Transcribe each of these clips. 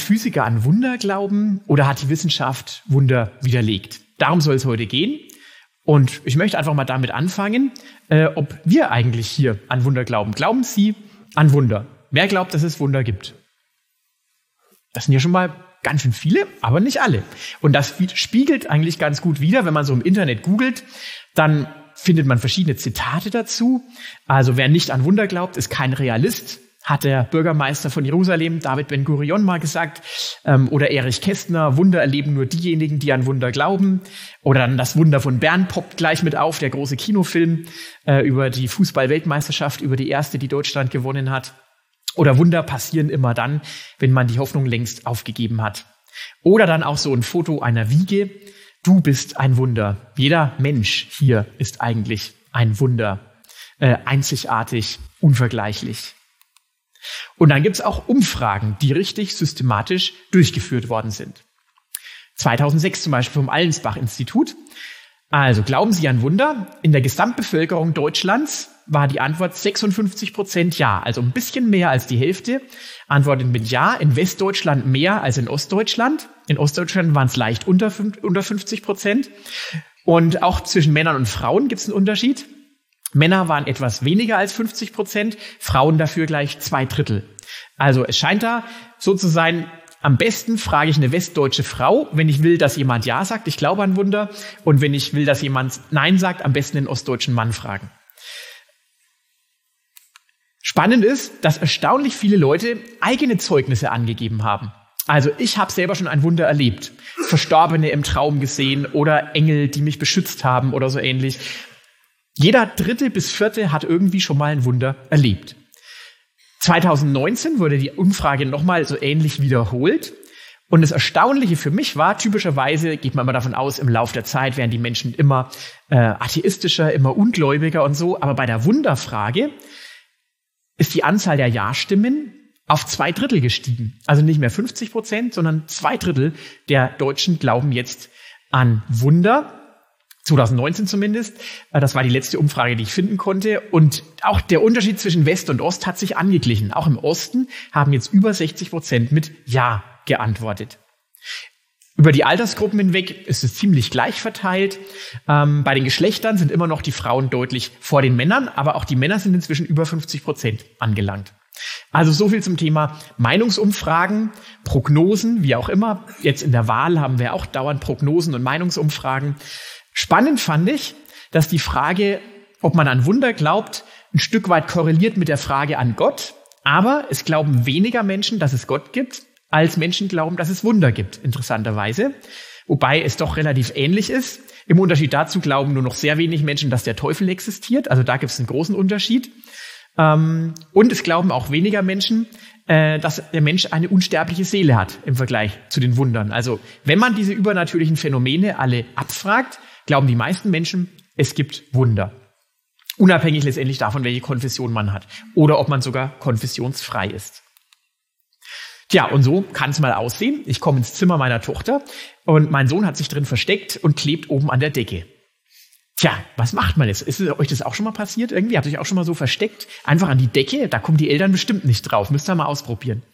Physiker an Wunder glauben oder hat die Wissenschaft Wunder widerlegt? Darum soll es heute gehen. Und ich möchte einfach mal damit anfangen, ob wir eigentlich hier an Wunder glauben. Glauben Sie an Wunder? Wer glaubt, dass es Wunder gibt? Das sind ja schon mal ganz schön viele, aber nicht alle. Und das spiegelt eigentlich ganz gut wider, wenn man so im Internet googelt, dann findet man verschiedene Zitate dazu. Also wer nicht an Wunder glaubt, ist kein Realist, hat der Bürgermeister von Jerusalem, David Ben-Gurion, mal gesagt. Oder Erich Kästner, Wunder erleben nur diejenigen, die an Wunder glauben. Oder dann das Wunder von Bern poppt gleich mit auf, der große Kinofilm über die Fußball-Weltmeisterschaft, über die erste, die Deutschland gewonnen hat. Oder Wunder passieren immer dann, wenn man die Hoffnung längst aufgegeben hat. Oder dann auch so ein Foto einer Wiege. Du bist ein Wunder. Jeder Mensch hier ist eigentlich ein Wunder. Einzigartig, unvergleichlich. Und dann gibt's auch Umfragen, die richtig systematisch durchgeführt worden sind. 2006 zum Beispiel vom Allensbach-Institut. Also glauben Sie an Wunder? In der Gesamtbevölkerung Deutschlands war die Antwort 56% ja, also ein bisschen mehr als die Hälfte antwortet mit ja. In Westdeutschland mehr als in Ostdeutschland. In Ostdeutschland waren es leicht unter 50%. Und auch zwischen Männern und Frauen gibt es einen Unterschied. Männer waren etwas weniger als 50%, Frauen dafür gleich 2/3. Also es scheint da so zu sein, am besten frage ich eine westdeutsche Frau, wenn ich will, dass jemand ja sagt, ich glaube an Wunder. Und wenn ich will, dass jemand nein sagt, am besten den ostdeutschen Mann fragen. Spannend ist, dass erstaunlich viele Leute eigene Zeugnisse angegeben haben. Also ich habe selber schon ein Wunder erlebt. Verstorbene im Traum gesehen oder Engel, die mich beschützt haben oder so ähnlich. Jeder dritte bis vierte hat irgendwie schon mal ein Wunder erlebt. 2019 wurde die Umfrage nochmal so ähnlich wiederholt. Und das Erstaunliche für mich war, typischerweise geht man immer davon aus, im Laufe der Zeit werden die Menschen immer atheistischer, immer ungläubiger und so. Aber bei der Wunderfrage ist die Anzahl der Ja-Stimmen auf 2/3 gestiegen. Also nicht mehr 50%, sondern 2/3 der Deutschen glauben jetzt an Wunder. 2019 zumindest. Das war die letzte Umfrage, die ich finden konnte. Und auch der Unterschied zwischen West und Ost hat sich angeglichen. Auch im Osten haben jetzt über 60% mit Ja geantwortet. Über die Altersgruppen hinweg ist es ziemlich gleich verteilt. Bei den Geschlechtern sind immer noch die Frauen deutlich vor den Männern, aber auch die Männer sind inzwischen über 50% angelangt. Also so viel zum Thema Meinungsumfragen, Prognosen, wie auch immer. Jetzt in der Wahl haben wir auch dauernd Prognosen und Meinungsumfragen. Spannend fand ich, dass die Frage, ob man an Wunder glaubt, ein Stück weit korreliert mit der Frage an Gott. Aber es glauben weniger Menschen, dass es Gott gibt, als Menschen glauben, dass es Wunder gibt, interessanterweise. Wobei es doch relativ ähnlich ist. Im Unterschied dazu glauben nur noch sehr wenig Menschen, dass der Teufel existiert. Also da gibt es einen großen Unterschied. Und es glauben auch weniger Menschen, dass der Mensch eine unsterbliche Seele hat im Vergleich zu den Wundern. Also wenn man diese übernatürlichen Phänomene alle abfragt, glauben die meisten Menschen, es gibt Wunder. Unabhängig letztendlich davon, welche Konfession man hat. Oder ob man sogar konfessionsfrei ist. Tja, und so kann es mal aussehen. Ich komme ins Zimmer meiner Tochter und mein Sohn hat sich drin versteckt und klebt oben an der Decke. Tja, was macht man jetzt? Ist euch das auch schon mal passiert irgendwie? Habt ihr euch auch schon mal so versteckt? Einfach an die Decke? Da kommen die Eltern bestimmt nicht drauf. Müsst ihr mal ausprobieren.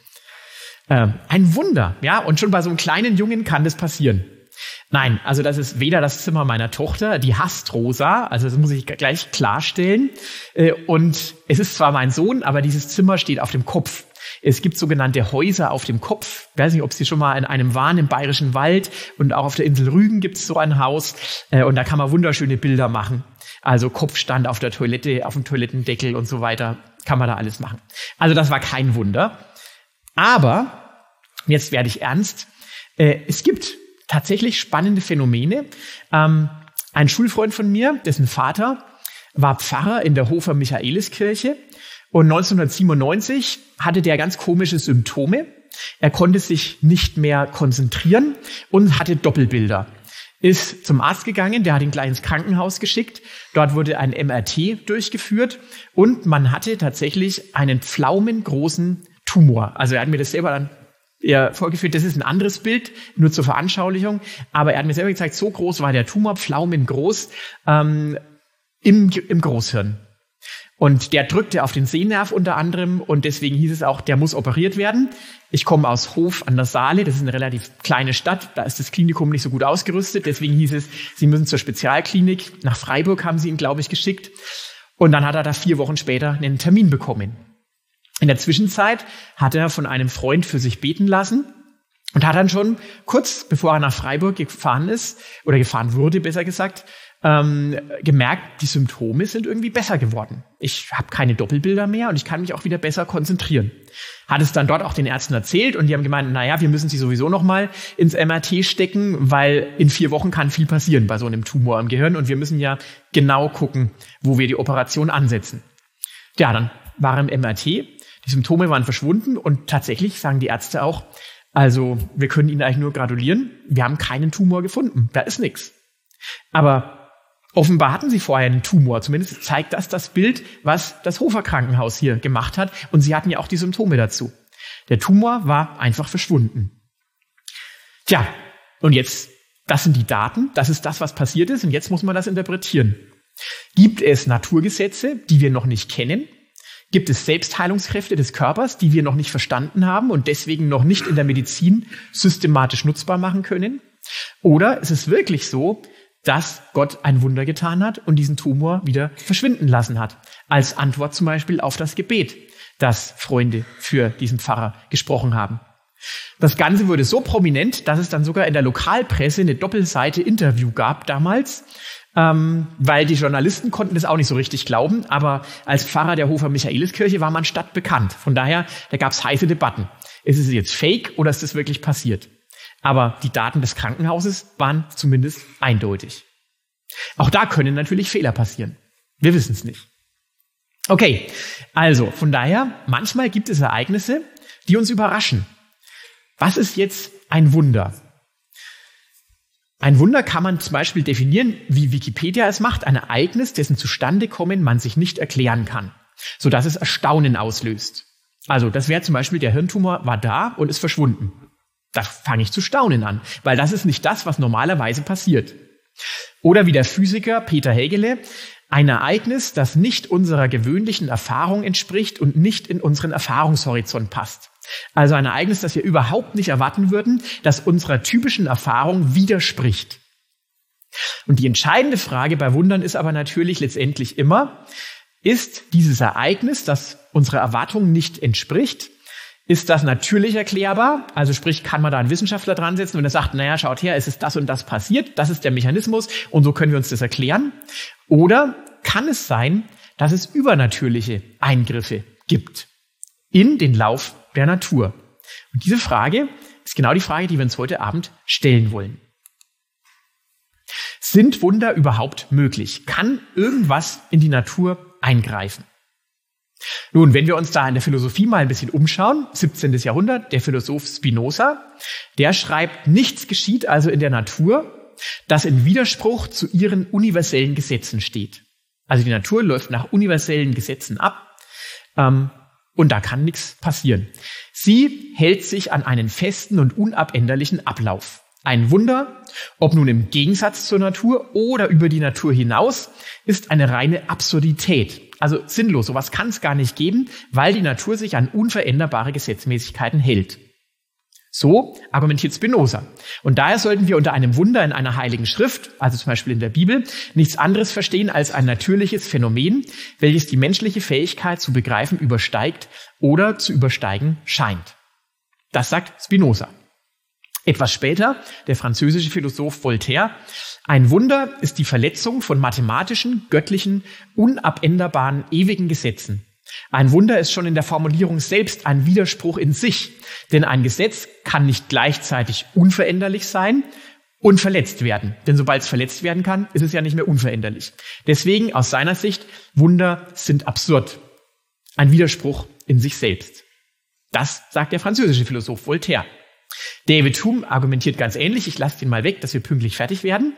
Ein Wunder, ja? Und schon bei so einem kleinen Jungen kann das passieren. Nein, also das ist weder das Zimmer meiner Tochter, die hasst rosa, also das muss ich gleich klarstellen. Und es ist zwar mein Sohn, aber dieses Zimmer steht auf dem Kopf. Es gibt sogenannte Häuser auf dem Kopf. Ich weiß nicht, ob Sie schon mal in einem waren im Bayerischen Wald, und auch auf der Insel Rügen gibt es so ein Haus, und da kann man wunderschöne Bilder machen. Also Kopfstand auf der Toilette, auf dem Toilettendeckel und so weiter, kann man da alles machen. Also das war kein Wunder. Aber, jetzt werde ich ernst, es gibt tatsächlich spannende Phänomene. Ein Schulfreund von mir, dessen Vater war Pfarrer in der Hofer Michaeliskirche, und 1997 hatte der ganz komische Symptome. Er konnte sich nicht mehr konzentrieren und hatte Doppelbilder. Ist zum Arzt gegangen, der hat ihn gleich ins Krankenhaus geschickt. Dort wurde ein MRT durchgeführt und man hatte tatsächlich einen pflaumengroßen Tumor. Also er hat mir das selber dann vorgeführt, das ist ein anderes Bild, nur zur Veranschaulichung. Aber er hat mir selber gezeigt, so groß war der Tumor, pflaumengroß, im Großhirn. Und der drückte auf den Sehnerv unter anderem und deswegen hieß es auch, der muss operiert werden. Ich komme aus Hof an der Saale, das ist eine relativ kleine Stadt, da ist das Klinikum nicht so gut ausgerüstet, deswegen hieß es, Sie müssen zur Spezialklinik. Nach Freiburg haben sie ihn, glaube ich, geschickt. Und dann hat er da 4 Wochen später einen Termin bekommen. In der Zwischenzeit hat er von einem Freund für sich beten lassen und hat dann schon kurz bevor er nach Freiburg gefahren ist, oder gefahren wurde, besser gesagt, gemerkt, die Symptome sind irgendwie besser geworden. Ich habe keine Doppelbilder mehr und ich kann mich auch wieder besser konzentrieren. Hat es dann dort auch den Ärzten erzählt und die haben gemeint, naja, wir müssen sie sowieso noch mal ins MRT stecken, weil in 4 Wochen kann viel passieren bei so einem Tumor im Gehirn und wir müssen ja genau gucken, wo wir die Operation ansetzen. Ja, dann war er im MRT, die Symptome waren verschwunden und tatsächlich sagen die Ärzte auch, also wir können Ihnen eigentlich nur gratulieren, wir haben keinen Tumor gefunden, da ist nichts. Aber offenbar hatten sie vorher einen Tumor, zumindest zeigt das Bild, was das Hofer Krankenhaus hier gemacht hat. Und sie hatten ja auch die Symptome dazu. Der Tumor war einfach verschwunden. Tja, und jetzt, das sind die Daten, das ist das, was passiert ist. Und jetzt muss man das interpretieren. Gibt es Naturgesetze, die wir noch nicht kennen? Gibt es Selbstheilungskräfte des Körpers, die wir noch nicht verstanden haben und deswegen noch nicht in der Medizin systematisch nutzbar machen können? Oder ist es wirklich so, dass Gott ein Wunder getan hat und diesen Tumor wieder verschwinden lassen hat. Als Antwort zum Beispiel auf das Gebet, das Freunde für diesen Pfarrer gesprochen haben. Das Ganze wurde so prominent, dass es dann sogar in der Lokalpresse eine Doppelseite Interview gab damals, weil die Journalisten konnten das auch nicht so richtig glauben, aber als Pfarrer der Hofer Michaeliskirche war man stadtbekannt. Von daher, da gab es heiße Debatten. Ist es jetzt fake oder ist das wirklich passiert? Aber die Daten des Krankenhauses waren zumindest eindeutig. Auch da können natürlich Fehler passieren. Wir wissen es nicht. Okay, also von daher, manchmal gibt es Ereignisse, die uns überraschen. Was ist jetzt ein Wunder? Ein Wunder kann man zum Beispiel definieren, wie Wikipedia es macht, ein Ereignis, dessen Zustandekommen man sich nicht erklären kann, sodass es Erstaunen auslöst. Also das wäre zum Beispiel, der Hirntumor war da und ist verschwunden. Da fange ich zu staunen an, weil das ist nicht das, was normalerweise passiert. Oder wie der Physiker Peter Hegele, ein Ereignis, das nicht unserer gewöhnlichen Erfahrung entspricht und nicht in unseren Erfahrungshorizont passt. Also ein Ereignis, das wir überhaupt nicht erwarten würden, das unserer typischen Erfahrung widerspricht. Und die entscheidende Frage bei Wundern ist aber natürlich letztendlich immer, ist dieses Ereignis, das unserer Erwartung nicht entspricht, ist das natürlich erklärbar? Also sprich, kann man da einen Wissenschaftler dran setzen und er sagt, naja, schaut her, es ist das und das passiert, das ist der Mechanismus und so können wir uns das erklären. Oder kann es sein, dass es übernatürliche Eingriffe gibt in den Lauf der Natur? Und diese Frage ist genau die Frage, die wir uns heute Abend stellen wollen. Sind Wunder überhaupt möglich? Kann irgendwas in die Natur eingreifen? Nun, wenn wir uns da in der Philosophie mal ein bisschen umschauen, 17. Jahrhundert, der Philosoph Spinoza, der schreibt, nichts geschieht also in der Natur, das in Widerspruch zu ihren universellen Gesetzen steht. Also die Natur läuft nach universellen Gesetzen ab und da kann nichts passieren. Sie hält sich an einen festen und unabänderlichen Ablauf. Ein Wunder, ob nun im Gegensatz zur Natur oder über die Natur hinaus, ist eine reine Absurdität. Also sinnlos, sowas kann es gar nicht geben, weil die Natur sich an unveränderbare Gesetzmäßigkeiten hält. So argumentiert Spinoza. Und daher sollten wir unter einem Wunder in einer heiligen Schrift, also zum Beispiel in der Bibel, nichts anderes verstehen als ein natürliches Phänomen, welches die menschliche Fähigkeit zu begreifen übersteigt oder zu übersteigen scheint. Das sagt Spinoza. Etwas später, der französische Philosoph Voltaire, ein Wunder ist die Verletzung von mathematischen, göttlichen, unabänderbaren, ewigen Gesetzen. Ein Wunder ist schon in der Formulierung selbst ein Widerspruch in sich, denn ein Gesetz kann nicht gleichzeitig unveränderlich sein und verletzt werden. Denn sobald es verletzt werden kann, ist es ja nicht mehr unveränderlich. Deswegen aus seiner Sicht, Wunder sind absurd. Ein Widerspruch in sich selbst. Das sagt der französische Philosoph Voltaire. David Hume argumentiert ganz ähnlich. Ich lasse den mal weg, dass wir pünktlich fertig werden.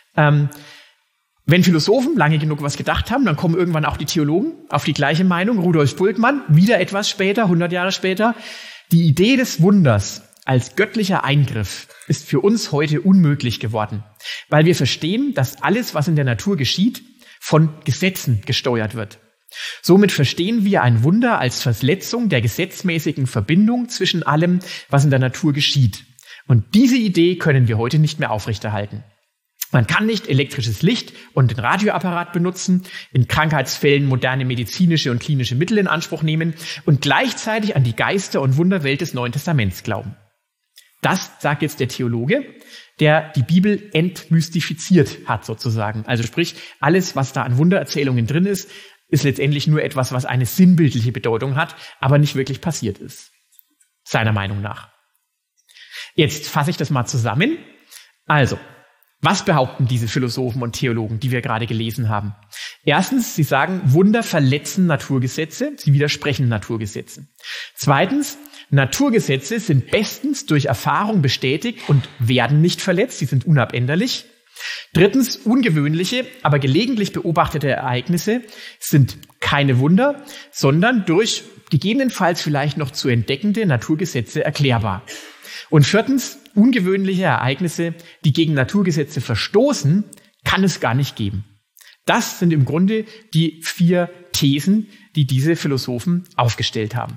Wenn Philosophen lange genug was gedacht haben, dann kommen irgendwann auch die Theologen auf die gleiche Meinung. Rudolf Bultmann, wieder etwas später, 100 Jahre später. Die Idee des Wunders als göttlicher Eingriff ist für uns heute unmöglich geworden, weil wir verstehen, dass alles, was in der Natur geschieht, von Gesetzen gesteuert wird. Somit verstehen wir ein Wunder als Verletzung der gesetzmäßigen Verbindung zwischen allem, was in der Natur geschieht. Und diese Idee können wir heute nicht mehr aufrechterhalten. Man kann nicht elektrisches Licht und den Radioapparat benutzen, in Krankheitsfällen moderne medizinische und klinische Mittel in Anspruch nehmen und gleichzeitig an die Geister- und Wunderwelt des Neuen Testaments glauben. Das sagt jetzt der Theologe, der die Bibel entmystifiziert hat sozusagen. Also sprich, alles, was da an Wundererzählungen drin ist, ist letztendlich nur etwas, was eine sinnbildliche Bedeutung hat, aber nicht wirklich passiert ist. Seiner Meinung nach. Jetzt fasse ich das mal zusammen. Also, was behaupten diese Philosophen und Theologen, die wir gerade gelesen haben? Erstens, sie sagen, Wunder verletzen Naturgesetze, sie widersprechen Naturgesetzen. Zweitens, Naturgesetze sind bestens durch Erfahrung bestätigt und werden nicht verletzt, sie sind unabänderlich. Drittens, ungewöhnliche, aber gelegentlich beobachtete Ereignisse sind keine Wunder, sondern durch gegebenenfalls vielleicht noch zu entdeckende Naturgesetze erklärbar. Und viertens, ungewöhnliche Ereignisse, die gegen Naturgesetze verstoßen, kann es gar nicht geben. Das sind im Grunde die 4 Thesen, die diese Philosophen aufgestellt haben.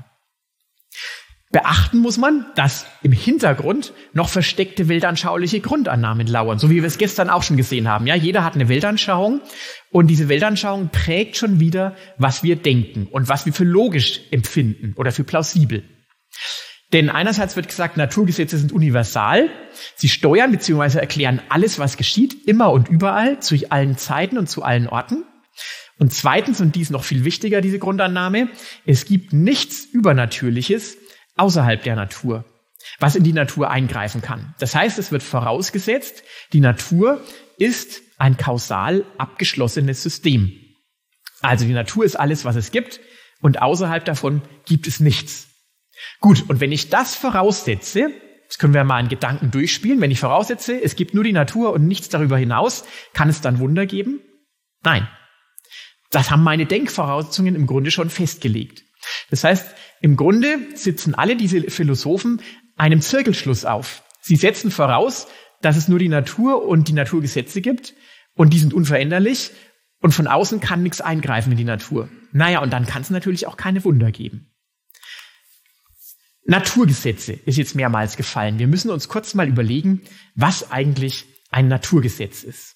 Beachten muss man, dass im Hintergrund noch versteckte weltanschauliche Grundannahmen lauern, so wie wir es gestern auch schon gesehen haben. Ja, jeder hat eine Weltanschauung und diese Weltanschauung prägt schon wieder, was wir denken und was wir für logisch empfinden oder für plausibel. Denn einerseits wird gesagt, Naturgesetze sind universal. Sie steuern bzw. erklären alles, was geschieht, immer und überall, zu allen Zeiten und zu allen Orten. Und zweitens, und dies noch viel wichtiger, diese Grundannahme, es gibt nichts Übernatürliches außerhalb der Natur, was in die Natur eingreifen kann. Das heißt, es wird vorausgesetzt, die Natur ist ein kausal abgeschlossenes System. Also die Natur ist alles, was es gibt, und außerhalb davon gibt es nichts. Gut, und wenn ich das voraussetze, das können wir mal in Gedanken durchspielen, wenn ich voraussetze, es gibt nur die Natur und nichts darüber hinaus, kann es dann Wunder geben? Nein. Das haben meine Denkvoraussetzungen im Grunde schon festgelegt. Das heißt, im Grunde sitzen alle diese Philosophen einem Zirkelschluss auf. Sie setzen voraus, dass es nur die Natur und die Naturgesetze gibt und die sind unveränderlich und von außen kann nichts eingreifen in die Natur. Naja, und dann kann es natürlich auch keine Wunder geben. Naturgesetze ist jetzt mehrmals gefallen. Wir müssen uns kurz mal überlegen, was eigentlich ein Naturgesetz ist.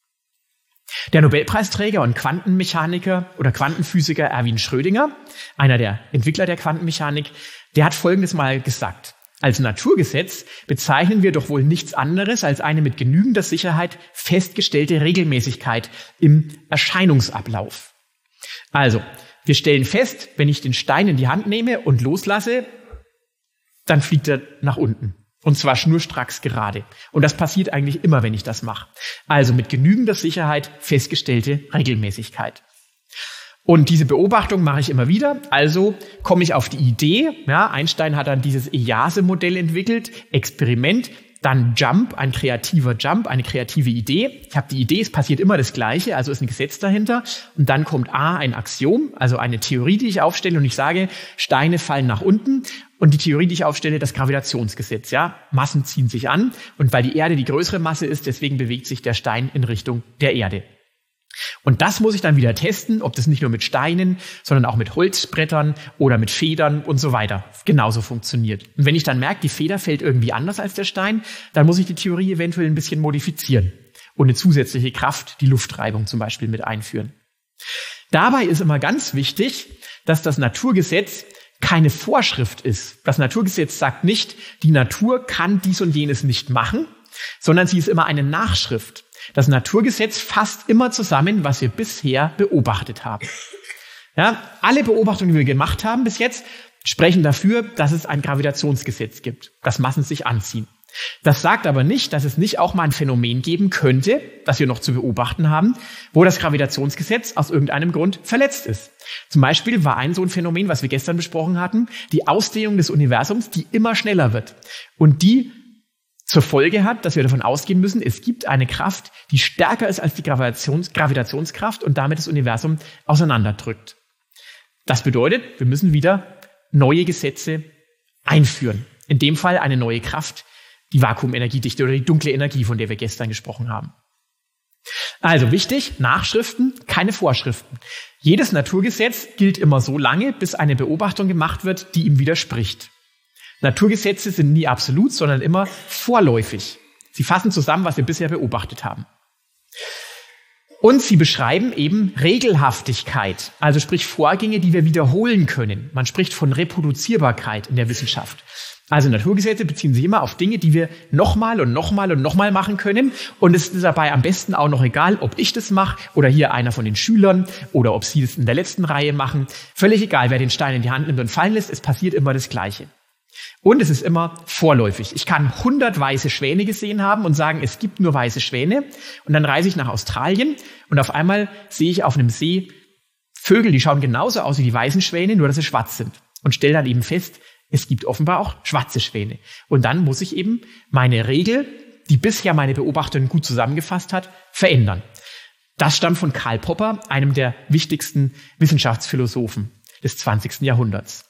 Der Nobelpreisträger und Quantenmechaniker oder Quantenphysiker Erwin Schrödinger, einer der Entwickler der Quantenmechanik, der hat Folgendes mal gesagt. Als Naturgesetz bezeichnen wir doch wohl nichts anderes als eine mit genügender Sicherheit festgestellte Regelmäßigkeit im Erscheinungsablauf. Also, wir stellen fest, wenn ich den Stein in die Hand nehme und loslasse, dann fliegt er nach unten. Und zwar schnurstracks gerade. Und das passiert eigentlich immer, wenn ich das mache. Also mit genügender Sicherheit festgestellte Regelmäßigkeit. Und diese Beobachtung mache ich immer wieder. Also komme ich auf die Idee, ja, Einstein hat dann dieses EJASE-Modell entwickelt, Experiment, dann Jump, ein kreativer Jump, eine kreative Idee. Ich habe die Idee, es passiert immer das Gleiche, also ist ein Gesetz dahinter. Und dann kommt A, ein Axiom, also eine Theorie, die ich aufstelle und ich sage, Steine fallen nach unten. Und die Theorie, die ich aufstelle, das Gravitationsgesetz, ja. Massen ziehen sich an und weil die Erde die größere Masse ist, deswegen bewegt sich der Stein in Richtung der Erde. Und das muss ich dann wieder testen, ob das nicht nur mit Steinen, sondern auch mit Holzbrettern oder mit Federn und so weiter genauso funktioniert. Und wenn ich dann merke, die Feder fällt irgendwie anders als der Stein, dann muss ich die Theorie eventuell ein bisschen modifizieren und eine zusätzliche Kraft, die Luftreibung zum Beispiel, mit einführen. Dabei ist immer ganz wichtig, dass das Naturgesetz keine Vorschrift ist. Das Naturgesetz sagt nicht, die Natur kann dies und jenes nicht machen, sondern sie ist immer eine Nachschrift. Das Naturgesetz fasst immer zusammen, was wir bisher beobachtet haben. Ja, alle Beobachtungen, die wir gemacht haben bis jetzt, sprechen dafür, dass es ein Gravitationsgesetz gibt, dass Massen sich anziehen. Das sagt aber nicht, dass es nicht auch mal ein Phänomen geben könnte, das wir noch zu beobachten haben, wo das Gravitationsgesetz aus irgendeinem Grund verletzt ist. Zum Beispiel war ein so ein Phänomen, was wir gestern besprochen hatten, die Ausdehnung des Universums, die immer schneller wird und die zur Folge hat, dass wir davon ausgehen müssen, es gibt eine Kraft, die stärker ist als die Gravitationskraft und damit das Universum auseinanderdrückt. Das bedeutet, wir müssen wieder neue Gesetze einführen. In dem Fall eine neue Kraft, die Vakuumenergiedichte oder die dunkle Energie, von der wir gestern gesprochen haben. Also wichtig, Nachschriften, keine Vorschriften. Jedes Naturgesetz gilt immer so lange, bis eine Beobachtung gemacht wird, die ihm widerspricht. Naturgesetze sind nie absolut, sondern immer vorläufig. Sie fassen zusammen, was wir bisher beobachtet haben. Und sie beschreiben eben Regelhaftigkeit, also sprich Vorgänge, die wir wiederholen können. Man spricht von Reproduzierbarkeit in der Wissenschaft. Also Naturgesetze beziehen sich immer auf Dinge, die wir nochmal und nochmal und nochmal machen können. Und es ist dabei am besten auch noch egal, ob ich das mache oder hier einer von den Schülern oder ob Sie das in der letzten Reihe machen. Völlig egal, wer den Stein in die Hand nimmt und fallen lässt, es passiert immer das Gleiche. Und es ist immer vorläufig. Ich kann 100 weiße Schwäne gesehen haben und sagen, es gibt nur weiße Schwäne. Und dann reise ich nach Australien und auf einmal sehe ich auf einem See Vögel, die schauen genauso aus wie die weißen Schwäne, nur dass sie schwarz sind. Und stelle dann eben fest, es gibt offenbar auch schwarze Schwäne. Und dann muss ich eben meine Regel, die bisher meine Beobachtung gut zusammengefasst hat, verändern. Das stammt von Karl Popper, einem der wichtigsten Wissenschaftsphilosophen des 20. Jahrhunderts.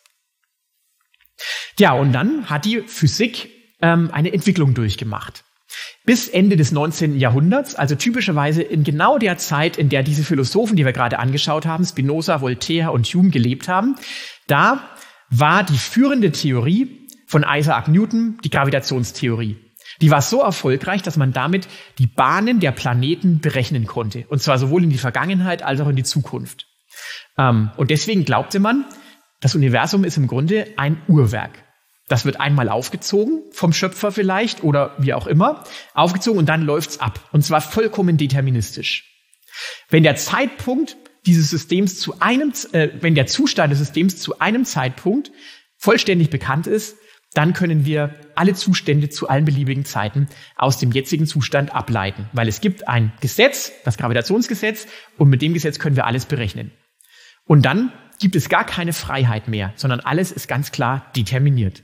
Ja, und dann hat die Physik eine Entwicklung durchgemacht. Bis Ende des 19. Jahrhunderts, also typischerweise in genau der Zeit, in der diese Philosophen, die wir gerade angeschaut haben, Spinoza, Voltaire und Hume gelebt haben, da war die führende Theorie von Isaac Newton die Gravitationstheorie. Die war so erfolgreich, dass man damit die Bahnen der Planeten berechnen konnte. Und zwar sowohl in die Vergangenheit als auch in die Zukunft. Und deswegen glaubte man, das Universum ist im Grunde ein Uhrwerk. Das wird einmal aufgezogen, vom Schöpfer vielleicht oder wie auch immer, aufgezogen und dann läuft's ab. Und zwar vollkommen deterministisch. Wenn der Zeitpunkt dieses Systems wenn der Zustand des Systems zu einem Zeitpunkt vollständig bekannt ist, dann können wir alle Zustände zu allen beliebigen Zeiten aus dem jetzigen Zustand ableiten. Weil es gibt ein Gesetz, das Gravitationsgesetz, und mit dem Gesetz können wir alles berechnen. Und dann gibt es gar keine Freiheit mehr, sondern alles ist ganz klar determiniert.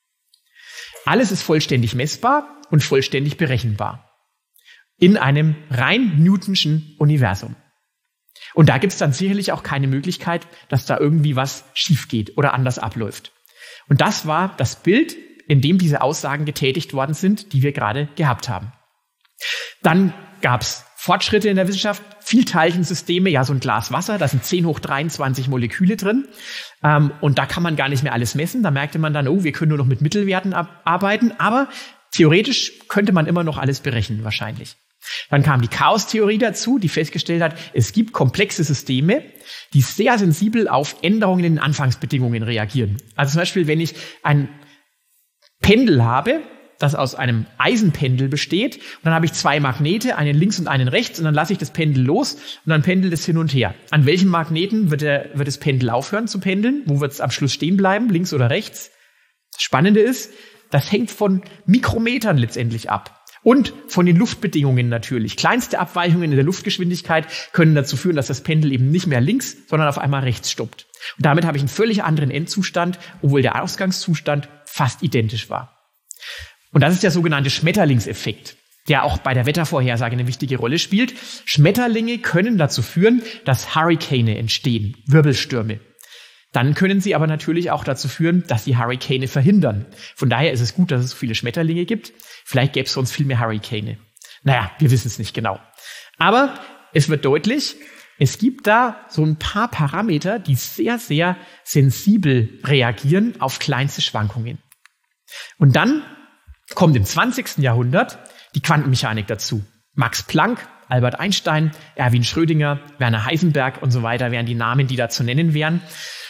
Alles ist vollständig messbar und vollständig berechenbar. In einem rein Newtonschen Universum. Und da gibt es dann sicherlich auch keine Möglichkeit, dass da irgendwie was schief geht oder anders abläuft. Und das war das Bild, in dem diese Aussagen getätigt worden sind, die wir gerade gehabt haben. Dann gab es Fortschritte in der Wissenschaft, Vielteilchensysteme, ja so ein Glas Wasser, da sind 10 hoch 23 Moleküle drin und da kann man gar nicht mehr alles messen. Da merkte man dann, oh, wir können nur noch mit Mittelwerten arbeiten, aber theoretisch könnte man immer noch alles berechnen wahrscheinlich. Dann kam die Chaostheorie dazu, die festgestellt hat, es gibt komplexe Systeme, die sehr sensibel auf Änderungen in den Anfangsbedingungen reagieren. Also zum Beispiel, wenn ich ein Pendel habe, das aus einem Eisenpendel besteht, und dann habe ich 2 Magnete, einen links und einen rechts, und dann lasse ich das Pendel los und dann pendelt es hin und her. An welchem Magneten wird das Pendel aufhören zu pendeln? Wo wird es am Schluss stehen bleiben, links oder rechts? Das Spannende ist, das hängt von Mikrometern letztendlich ab. Und von den Luftbedingungen natürlich. Kleinste Abweichungen in der Luftgeschwindigkeit können dazu führen, dass das Pendel eben nicht mehr links, sondern auf einmal rechts stoppt. Und damit habe ich einen völlig anderen Endzustand, obwohl der Ausgangszustand fast identisch war. Und das ist der sogenannte Schmetterlingseffekt, der auch bei der Wettervorhersage eine wichtige Rolle spielt. Schmetterlinge können dazu führen, dass Hurrikane entstehen, Wirbelstürme. Dann können sie aber natürlich auch dazu führen, dass die Hurrikane verhindern. Von daher ist es gut, dass es so viele Schmetterlinge gibt. Vielleicht gäbe es sonst viel mehr Hurrikane. Naja, wir wissen es nicht genau. Aber es wird deutlich, es gibt da so ein paar Parameter, die sehr, sehr sensibel reagieren auf kleinste Schwankungen. Und dann kommt im 20. Jahrhundert die Quantenmechanik dazu. Max Planck, Albert Einstein, Erwin Schrödinger, Werner Heisenberg und so weiter wären die Namen, die da zu nennen wären.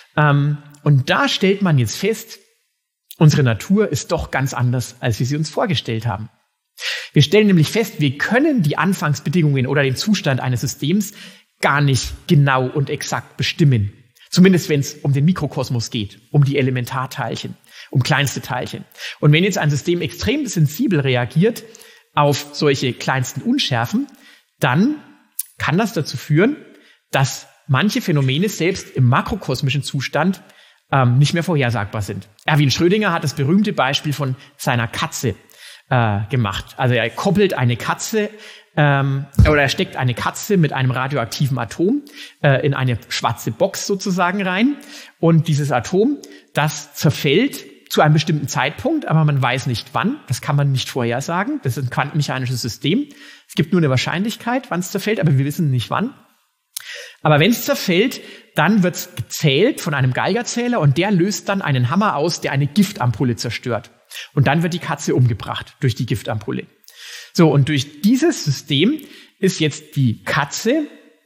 Und da stellt man jetzt fest, unsere Natur ist doch ganz anders, als wir sie uns vorgestellt haben. Wir stellen nämlich fest, wir können die Anfangsbedingungen oder den Zustand eines Systems gar nicht genau und exakt bestimmen. Zumindest wenn es um den Mikrokosmos geht, um die Elementarteilchen, um kleinste Teilchen. Und wenn jetzt ein System extrem sensibel reagiert auf solche kleinsten Unschärfen, dann kann das dazu führen, dass manche Phänomene selbst im makrokosmischen Zustand nicht mehr vorhersagbar sind. Erwin Schrödinger hat das berühmte Beispiel von seiner Katze gemacht. Also er koppelt eine Katze oder er steckt eine Katze mit einem radioaktiven Atom in eine schwarze Box sozusagen rein. Und dieses Atom, das zerfällt zu einem bestimmten Zeitpunkt, aber man weiß nicht wann. Das kann man nicht vorhersagen. Das ist ein quantenmechanisches System. Es gibt nur eine Wahrscheinlichkeit, wann es zerfällt, aber wir wissen nicht wann. Aber wenn es zerfällt, dann wird es gezählt von einem Geigerzähler und der löst dann einen Hammer aus, der eine Giftampulle zerstört. Und dann wird die Katze umgebracht durch die Giftampulle. So, und durch dieses System ist jetzt die Katze,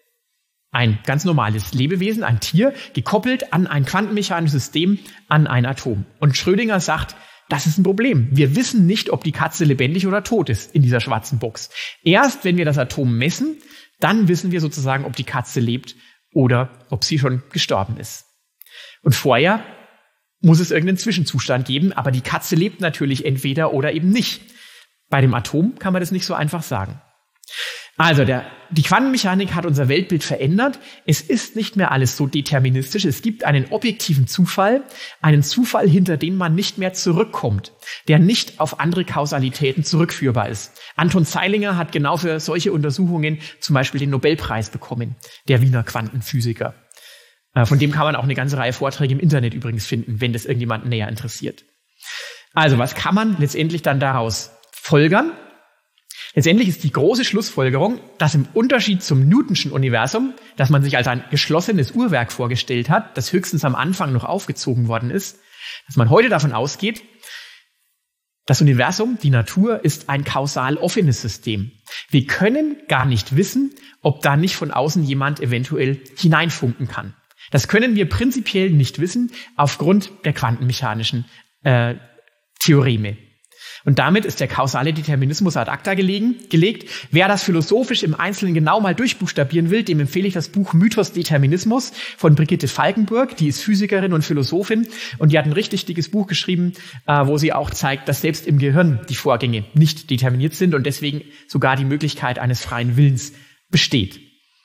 ein ganz normales Lebewesen, ein Tier, gekoppelt an ein quantenmechanisches System, an ein Atom. Und Schrödinger sagt, das ist ein Problem. Wir wissen nicht, ob die Katze lebendig oder tot ist in dieser schwarzen Box. Erst wenn wir das Atom messen, dann wissen wir sozusagen, ob die Katze lebt oder ob sie schon gestorben ist. Und vorher muss es irgendeinen Zwischenzustand geben, aber die Katze lebt natürlich entweder oder eben nicht. Bei dem Atom kann man das nicht so einfach sagen. Also die Quantenmechanik hat unser Weltbild verändert. Es ist nicht mehr alles so deterministisch. Es gibt einen objektiven Zufall, hinter den man nicht mehr zurückkommt, der nicht auf andere Kausalitäten zurückführbar ist. Anton Zeilinger hat genau für solche Untersuchungen zum Beispiel den Nobelpreis bekommen, der Wiener Quantenphysiker. Von dem kann man auch eine ganze Reihe Vorträge im Internet übrigens finden, wenn das irgendjemanden näher interessiert. Also was kann man letztendlich dann daraus folgern? Letztendlich ist die große Schlussfolgerung, dass im Unterschied zum Newtonschen Universum, das man sich als ein geschlossenes Uhrwerk vorgestellt hat, das höchstens am Anfang noch aufgezogen worden ist, dass man heute davon ausgeht, das Universum, die Natur, ist ein kausal offenes System. Wir können gar nicht wissen, ob da nicht von außen jemand eventuell hineinfunken kann. Das können wir prinzipiell nicht wissen aufgrund der quantenmechanischen Theoreme. Und damit ist der kausale Determinismus ad acta gelegt. Wer das philosophisch im Einzelnen genau mal durchbuchstabieren will, dem empfehle ich das Buch Mythos Determinismus von Brigitte Falkenburg. Die ist Physikerin und Philosophin und die hat ein richtig dickes Buch geschrieben, wo sie auch zeigt, dass selbst im Gehirn die Vorgänge nicht determiniert sind und deswegen sogar die Möglichkeit eines freien Willens besteht.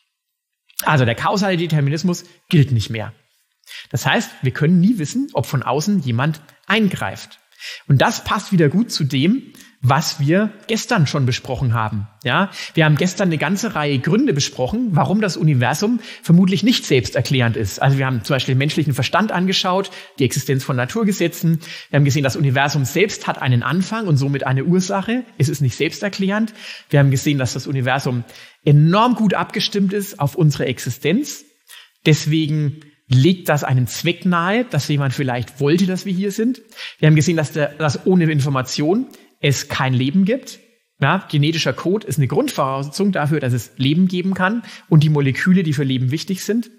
Also der kausale Determinismus gilt nicht mehr. Das heißt, wir können nie wissen, ob von außen jemand eingreift. Und das passt wieder gut zu dem, was wir gestern schon besprochen haben. Ja, wir haben gestern eine ganze Reihe Gründe besprochen, warum das Universum vermutlich nicht selbsterklärend ist. Also wir haben zum Beispiel den menschlichen Verstand angeschaut, die Existenz von Naturgesetzen. Wir haben gesehen, das Universum selbst hat einen Anfang und somit eine Ursache. Es ist nicht selbsterklärend. Wir haben gesehen, dass das Universum enorm gut abgestimmt ist auf unsere Existenz. Deswegen legt das einen Zweck nahe, dass jemand vielleicht wollte, dass wir hier sind. Wir haben gesehen, dass ohne Information es kein Leben gibt. Ja, genetischer Code ist eine Grundvoraussetzung dafür, dass es Leben geben kann und die Moleküle, die für Leben wichtig sind.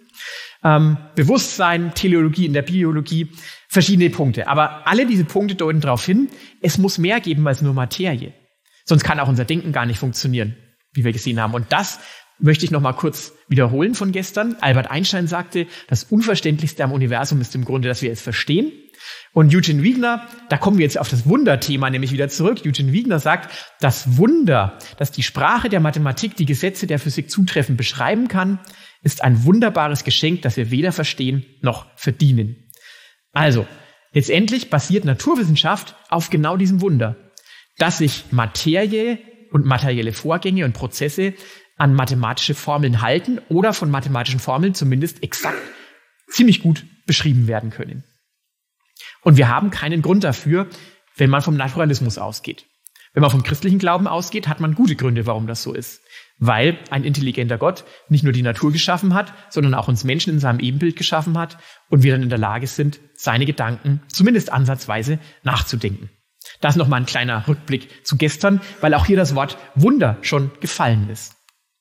Bewusstsein, Teleologie in der Biologie, verschiedene Punkte. Aber alle diese Punkte deuten darauf hin, es muss mehr geben als nur Materie. Sonst kann auch unser Denken gar nicht funktionieren, wie wir gesehen haben. Und das möchte ich noch mal kurz wiederholen von gestern. Albert Einstein sagte, das Unverständlichste am Universum ist im Grunde, dass wir es verstehen. Und Eugene Wigner, da kommen wir jetzt auf das Wunderthema nämlich wieder zurück. Eugene Wigner sagt, das Wunder, dass die Sprache der Mathematik die Gesetze der Physik zutreffend beschreiben kann, ist ein wunderbares Geschenk, das wir weder verstehen noch verdienen. Also, letztendlich basiert Naturwissenschaft auf genau diesem Wunder, dass sich Materie und materielle Vorgänge und Prozesse an mathematische Formeln halten oder von mathematischen Formeln zumindest exakt ziemlich gut beschrieben werden können. Und wir haben keinen Grund dafür, wenn man vom Naturalismus ausgeht. Wenn man vom christlichen Glauben ausgeht, hat man gute Gründe, warum das so ist. Weil ein intelligenter Gott nicht nur die Natur geschaffen hat, sondern auch uns Menschen in seinem Ebenbild geschaffen hat und wir dann in der Lage sind, seine Gedanken zumindest ansatzweise nachzudenken. Das nochmal ein kleiner Rückblick zu gestern, weil auch hier das Wort Wunder schon gefallen ist.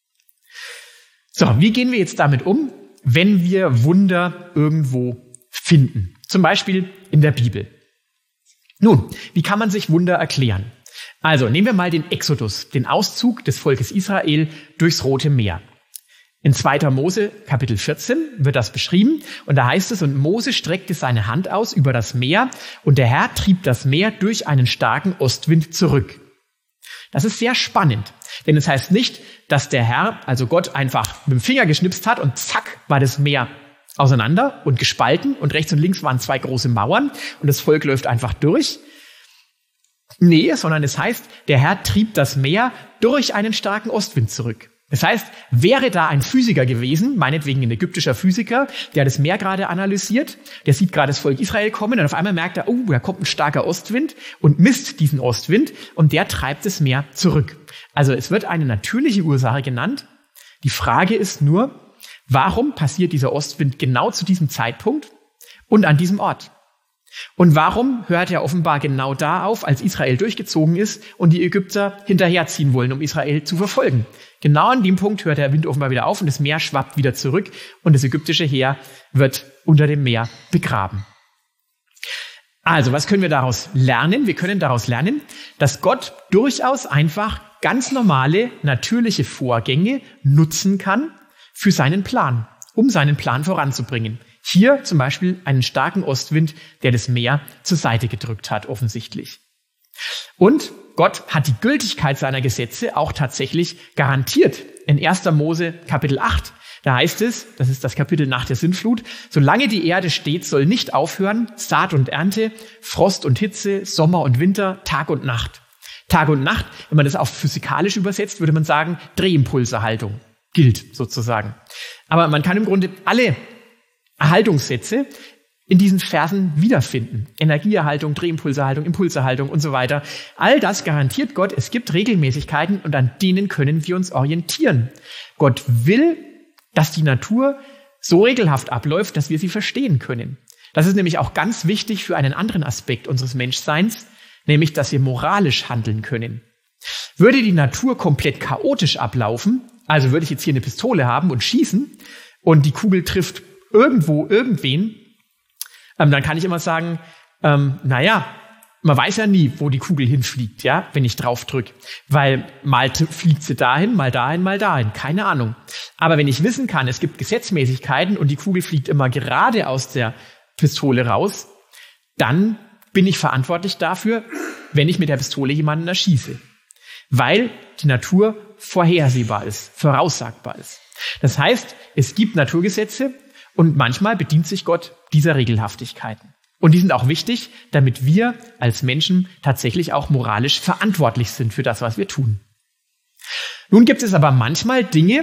So, wie gehen wir jetzt damit um, wenn wir Wunder irgendwo finden? Zum Beispiel in der Bibel. Nun, wie kann man sich Wunder erklären? Also, nehmen wir mal den Exodus, den Auszug des Volkes Israel durchs Rote Meer. In 2. Mose, Kapitel 14, wird das beschrieben. Und da heißt es, und Mose streckte seine Hand aus über das Meer, und der Herr trieb das Meer durch einen starken Ostwind zurück. Das ist sehr spannend, denn es heißt nicht, dass der Herr, also Gott, einfach mit dem Finger geschnipst hat und zack, war das Meer auseinander und gespalten und rechts und links waren 2 große Mauern und das Volk läuft einfach durch. Nee, sondern es heißt, der Herr trieb das Meer durch einen starken Ostwind zurück. Das heißt, wäre da ein Physiker gewesen, meinetwegen ein ägyptischer Physiker, der das Meer gerade analysiert, der sieht gerade das Volk Israel kommen und auf einmal merkt er, oh, da kommt ein starker Ostwind und misst diesen Ostwind und der treibt das Meer zurück. Also es wird eine natürliche Ursache genannt. Die Frage ist nur, warum passiert dieser Ostwind genau zu diesem Zeitpunkt und an diesem Ort? Und warum hört er offenbar genau da auf, als Israel durchgezogen ist und die Ägypter hinterherziehen wollen, um Israel zu verfolgen? Genau an dem Punkt hört der Wind offenbar wieder auf und das Meer schwappt wieder zurück und das ägyptische Heer wird unter dem Meer begraben. Also, was können wir daraus lernen? Wir können daraus lernen, dass Gott durchaus einfach ganz normale, natürliche Vorgänge nutzen kann für seinen Plan, um seinen Plan voranzubringen. Hier zum Beispiel einen starken Ostwind, der das Meer zur Seite gedrückt hat, offensichtlich. Und Gott hat die Gültigkeit seiner Gesetze auch tatsächlich garantiert. In 1. Mose Kapitel 8, da heißt es, das ist das Kapitel nach der Sintflut, solange die Erde steht, soll nicht aufhören Saat und Ernte, Frost und Hitze, Sommer und Winter, Tag und Nacht. Tag und Nacht, wenn man das auf physikalisch übersetzt, würde man sagen, Drehimpulserhaltung gilt sozusagen. Aber man kann im Grunde alle Erhaltungssätze in diesen Versen wiederfinden. Energieerhaltung, Drehimpulserhaltung, Impulserhaltung und so weiter. All das garantiert Gott. Es gibt Regelmäßigkeiten und an denen können wir uns orientieren. Gott will, dass die Natur so regelhaft abläuft, dass wir sie verstehen können. Das ist nämlich auch ganz wichtig für einen anderen Aspekt unseres Menschseins, nämlich, dass wir moralisch handeln können. Würde die Natur komplett chaotisch ablaufen, also würde ich jetzt hier eine Pistole haben und schießen und die Kugel trifft irgendwo irgendwen, dann kann ich immer sagen, man weiß ja nie, wo die Kugel hinfliegt, ja, wenn ich drauf drücke. Weil mal fliegt sie dahin, mal dahin, mal dahin. Keine Ahnung. Aber wenn ich wissen kann, es gibt Gesetzmäßigkeiten und die Kugel fliegt immer gerade aus der Pistole raus, dann bin ich verantwortlich dafür, wenn ich mit der Pistole jemanden erschieße. Weil die Natur vorhersehbar ist, voraussagbar ist. Das heißt, es gibt Naturgesetze, und manchmal bedient sich Gott dieser Regelhaftigkeiten. Und die sind auch wichtig, damit wir als Menschen tatsächlich auch moralisch verantwortlich sind für das, was wir tun. Nun gibt es aber manchmal Dinge,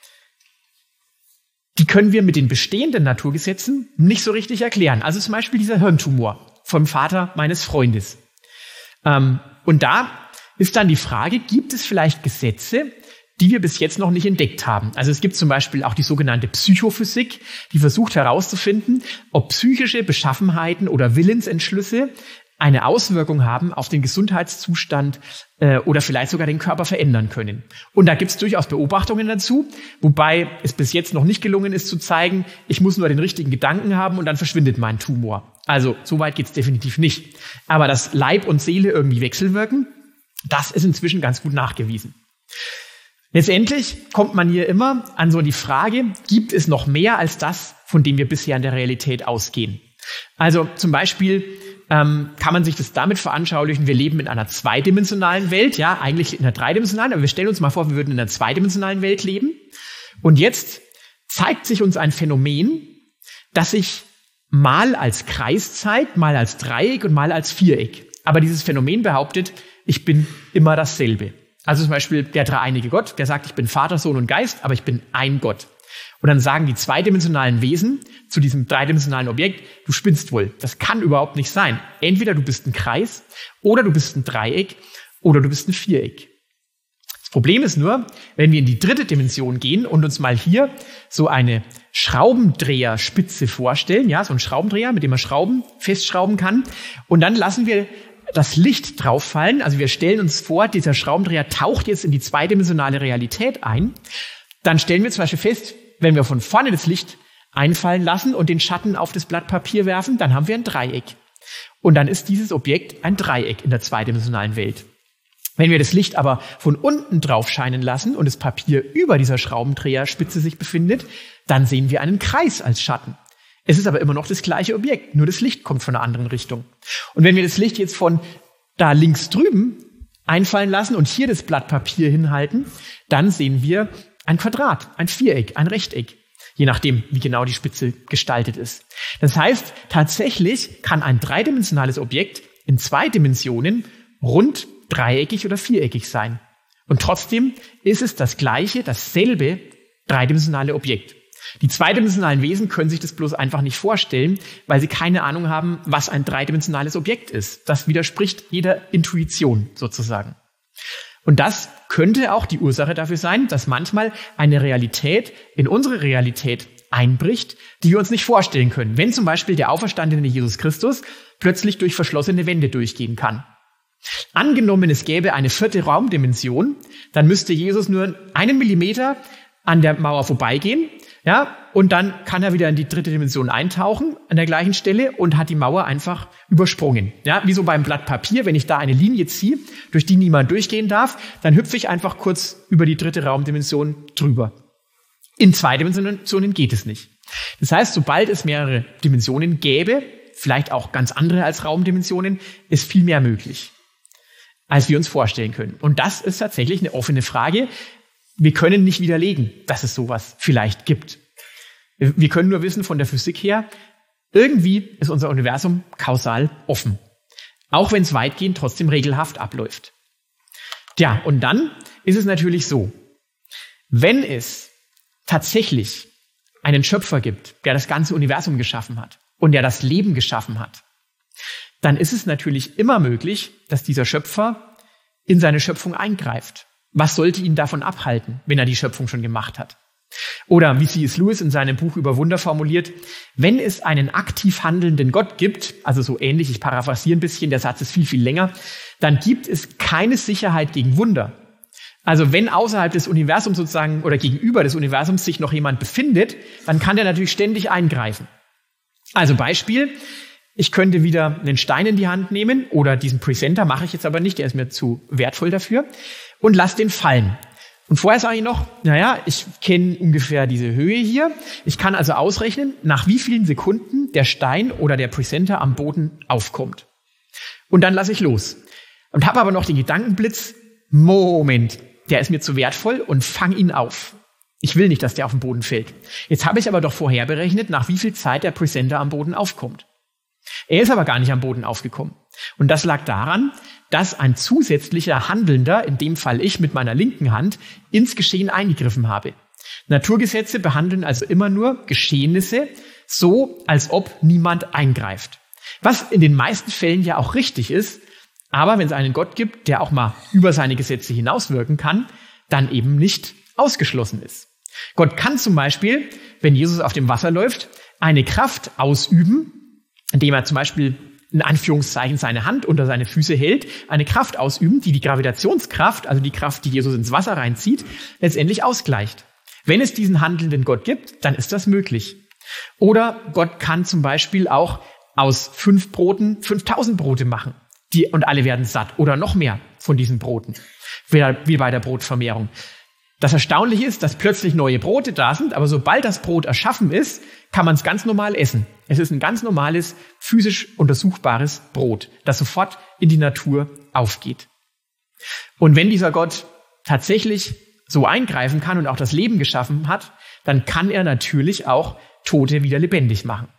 die können wir mit den bestehenden Naturgesetzen nicht so richtig erklären. Also zum Beispiel dieser Hirntumor vom Vater meines Freundes. Und da ist dann die Frage, gibt es vielleicht Gesetze, die wir bis jetzt noch nicht entdeckt haben. Also es gibt zum Beispiel auch die sogenannte Psychophysik, die versucht herauszufinden, ob psychische Beschaffenheiten oder Willensentschlüsse eine Auswirkung haben auf den Gesundheitszustand oder vielleicht sogar den Körper verändern können. Und da gibt es durchaus Beobachtungen dazu, wobei es bis jetzt noch nicht gelungen ist zu zeigen, ich muss nur den richtigen Gedanken haben und dann verschwindet mein Tumor. Also so weit geht es definitiv nicht. Aber dass Leib und Seele irgendwie wechselwirken, das ist inzwischen ganz gut nachgewiesen. Letztendlich kommt man hier immer an so die Frage, gibt es noch mehr als das, von dem wir bisher in der Realität ausgehen? Also zum Beispiel kann man sich das damit veranschaulichen, wir leben in einer zweidimensionalen Welt, ja, eigentlich in einer dreidimensionalen, aber wir stellen uns mal vor, wir würden in einer zweidimensionalen Welt leben. Und jetzt zeigt sich uns ein Phänomen, das sich mal als Kreis zeigt, mal als Dreieck und mal als Viereck. Aber dieses Phänomen behauptet, ich bin immer dasselbe. Also zum Beispiel der dreieinige Gott, der sagt, ich bin Vater, Sohn und Geist, aber ich bin ein Gott. Und dann sagen die zweidimensionalen Wesen zu diesem dreidimensionalen Objekt, du spinnst wohl. Das kann überhaupt nicht sein. Entweder du bist ein Kreis oder du bist ein Dreieck oder du bist ein Viereck. Das Problem ist nur, wenn wir in die dritte Dimension gehen und uns mal hier so eine Schraubendreherspitze vorstellen, ja, so ein Schraubendreher, mit dem man Schrauben festschrauben kann, und dann lassen wir das Licht drauf fallen. Also wir stellen uns vor, dieser Schraubendreher taucht jetzt in die zweidimensionale Realität ein. Dann stellen wir zum Beispiel fest, wenn wir von vorne das Licht einfallen lassen und den Schatten auf das Blatt Papier werfen, dann haben wir ein Dreieck. Und dann ist dieses Objekt ein Dreieck in der zweidimensionalen Welt. Wenn wir das Licht aber von unten drauf scheinen lassen und das Papier über dieser Schraubendreherspitze sich befindet, dann sehen wir einen Kreis als Schatten. Es ist aber immer noch das gleiche Objekt, nur das Licht kommt von einer anderen Richtung. Und wenn wir das Licht jetzt von da links drüben einfallen lassen und hier das Blatt Papier hinhalten, dann sehen wir ein Quadrat, ein Viereck, ein Rechteck, je nachdem, wie genau die Spitze gestaltet ist. Das heißt, tatsächlich kann ein dreidimensionales Objekt in 2 Dimensionen rund, dreieckig oder viereckig sein. Und trotzdem ist es das gleiche, dasselbe dreidimensionale Objekt. Die zweidimensionalen Wesen können sich das bloß einfach nicht vorstellen, weil sie keine Ahnung haben, was ein dreidimensionales Objekt ist. Das widerspricht jeder Intuition sozusagen. Und das könnte auch die Ursache dafür sein, dass manchmal eine Realität in unsere Realität einbricht, die wir uns nicht vorstellen können. Wenn zum Beispiel der auferstandene Jesus Christus plötzlich durch verschlossene Wände durchgehen kann. Angenommen, es gäbe eine vierte Raumdimension, dann müsste Jesus nur 1 Millimeter an der Mauer vorbeigehen, ja, und dann kann er wieder in die dritte Dimension eintauchen an der gleichen Stelle und hat die Mauer einfach übersprungen. Ja, wie so beim Blatt Papier, wenn ich da eine Linie ziehe, durch die niemand durchgehen darf, dann hüpfe ich einfach kurz über die dritte Raumdimension drüber. In 2 Dimensionen geht es nicht. Das heißt, sobald es mehrere Dimensionen gäbe, vielleicht auch ganz andere als Raumdimensionen, ist viel mehr möglich, als wir uns vorstellen können. Und das ist tatsächlich eine offene Frage. Wir können nicht widerlegen, dass es sowas vielleicht gibt. Wir können nur wissen von der Physik her, irgendwie ist unser Universum kausal offen. Auch wenn es weitgehend trotzdem regelhaft abläuft. Tja, und dann ist es natürlich so, wenn es tatsächlich einen Schöpfer gibt, der das ganze Universum geschaffen hat und der das Leben geschaffen hat, dann ist es natürlich immer möglich, dass dieser Schöpfer in seine Schöpfung eingreift. Was sollte ihn davon abhalten, wenn er die Schöpfung schon gemacht hat? Oder wie C.S. Lewis in seinem Buch über Wunder formuliert, wenn es einen aktiv handelnden Gott gibt, also so ähnlich, ich paraphrasiere ein bisschen, der Satz ist viel, viel länger, dann gibt es keine Sicherheit gegen Wunder. Also wenn außerhalb des Universums sozusagen oder gegenüber des Universums sich noch jemand befindet, dann kann der natürlich ständig eingreifen. Also Beispiel, ich könnte wieder einen Stein in die Hand nehmen oder diesen Presenter, mache ich jetzt aber nicht, der ist mir zu wertvoll dafür, und lass den fallen. Und vorher sage ich noch, naja, ich kenne ungefähr diese Höhe hier. Ich kann also ausrechnen, nach wie vielen Sekunden der Stein oder der Presenter am Boden aufkommt. Und dann lasse ich los. Und habe aber noch den Gedankenblitz, Moment, der ist mir zu wertvoll und fang ihn auf. Ich will nicht, dass der auf den Boden fällt. Jetzt habe ich aber doch vorher berechnet, nach wie viel Zeit der Presenter am Boden aufkommt. Er ist aber gar nicht am Boden aufgekommen. Und das lag daran, dass ein zusätzlicher Handelnder, in dem Fall ich mit meiner linken Hand, ins Geschehen eingegriffen habe. Naturgesetze behandeln also immer nur Geschehnisse so, als ob niemand eingreift. Was in den meisten Fällen ja auch richtig ist, aber wenn es einen Gott gibt, der auch mal über seine Gesetze hinauswirken kann, dann eben nicht ausgeschlossen ist. Gott kann zum Beispiel, wenn Jesus auf dem Wasser läuft, eine Kraft ausüben, indem er zum Beispiel in Anführungszeichen seine Hand unter seine Füße hält, eine Kraft ausüben, die die Gravitationskraft, also die Kraft, die Jesus ins Wasser reinzieht, letztendlich ausgleicht. Wenn es diesen handelnden Gott gibt, dann ist das möglich. Oder Gott kann zum Beispiel auch aus 5 Broten 5000 Brote machen. Und alle werden satt oder noch mehr von diesen Broten, wie bei der Brotvermehrung. Das Erstaunliche ist, dass plötzlich neue Brote da sind, aber sobald das Brot erschaffen ist, kann man es ganz normal essen. Es ist ein ganz normales, physisch untersuchbares Brot, das sofort in die Natur aufgeht. Und wenn dieser Gott tatsächlich so eingreifen kann und auch das Leben geschaffen hat, dann kann er natürlich auch Tote wieder lebendig machen.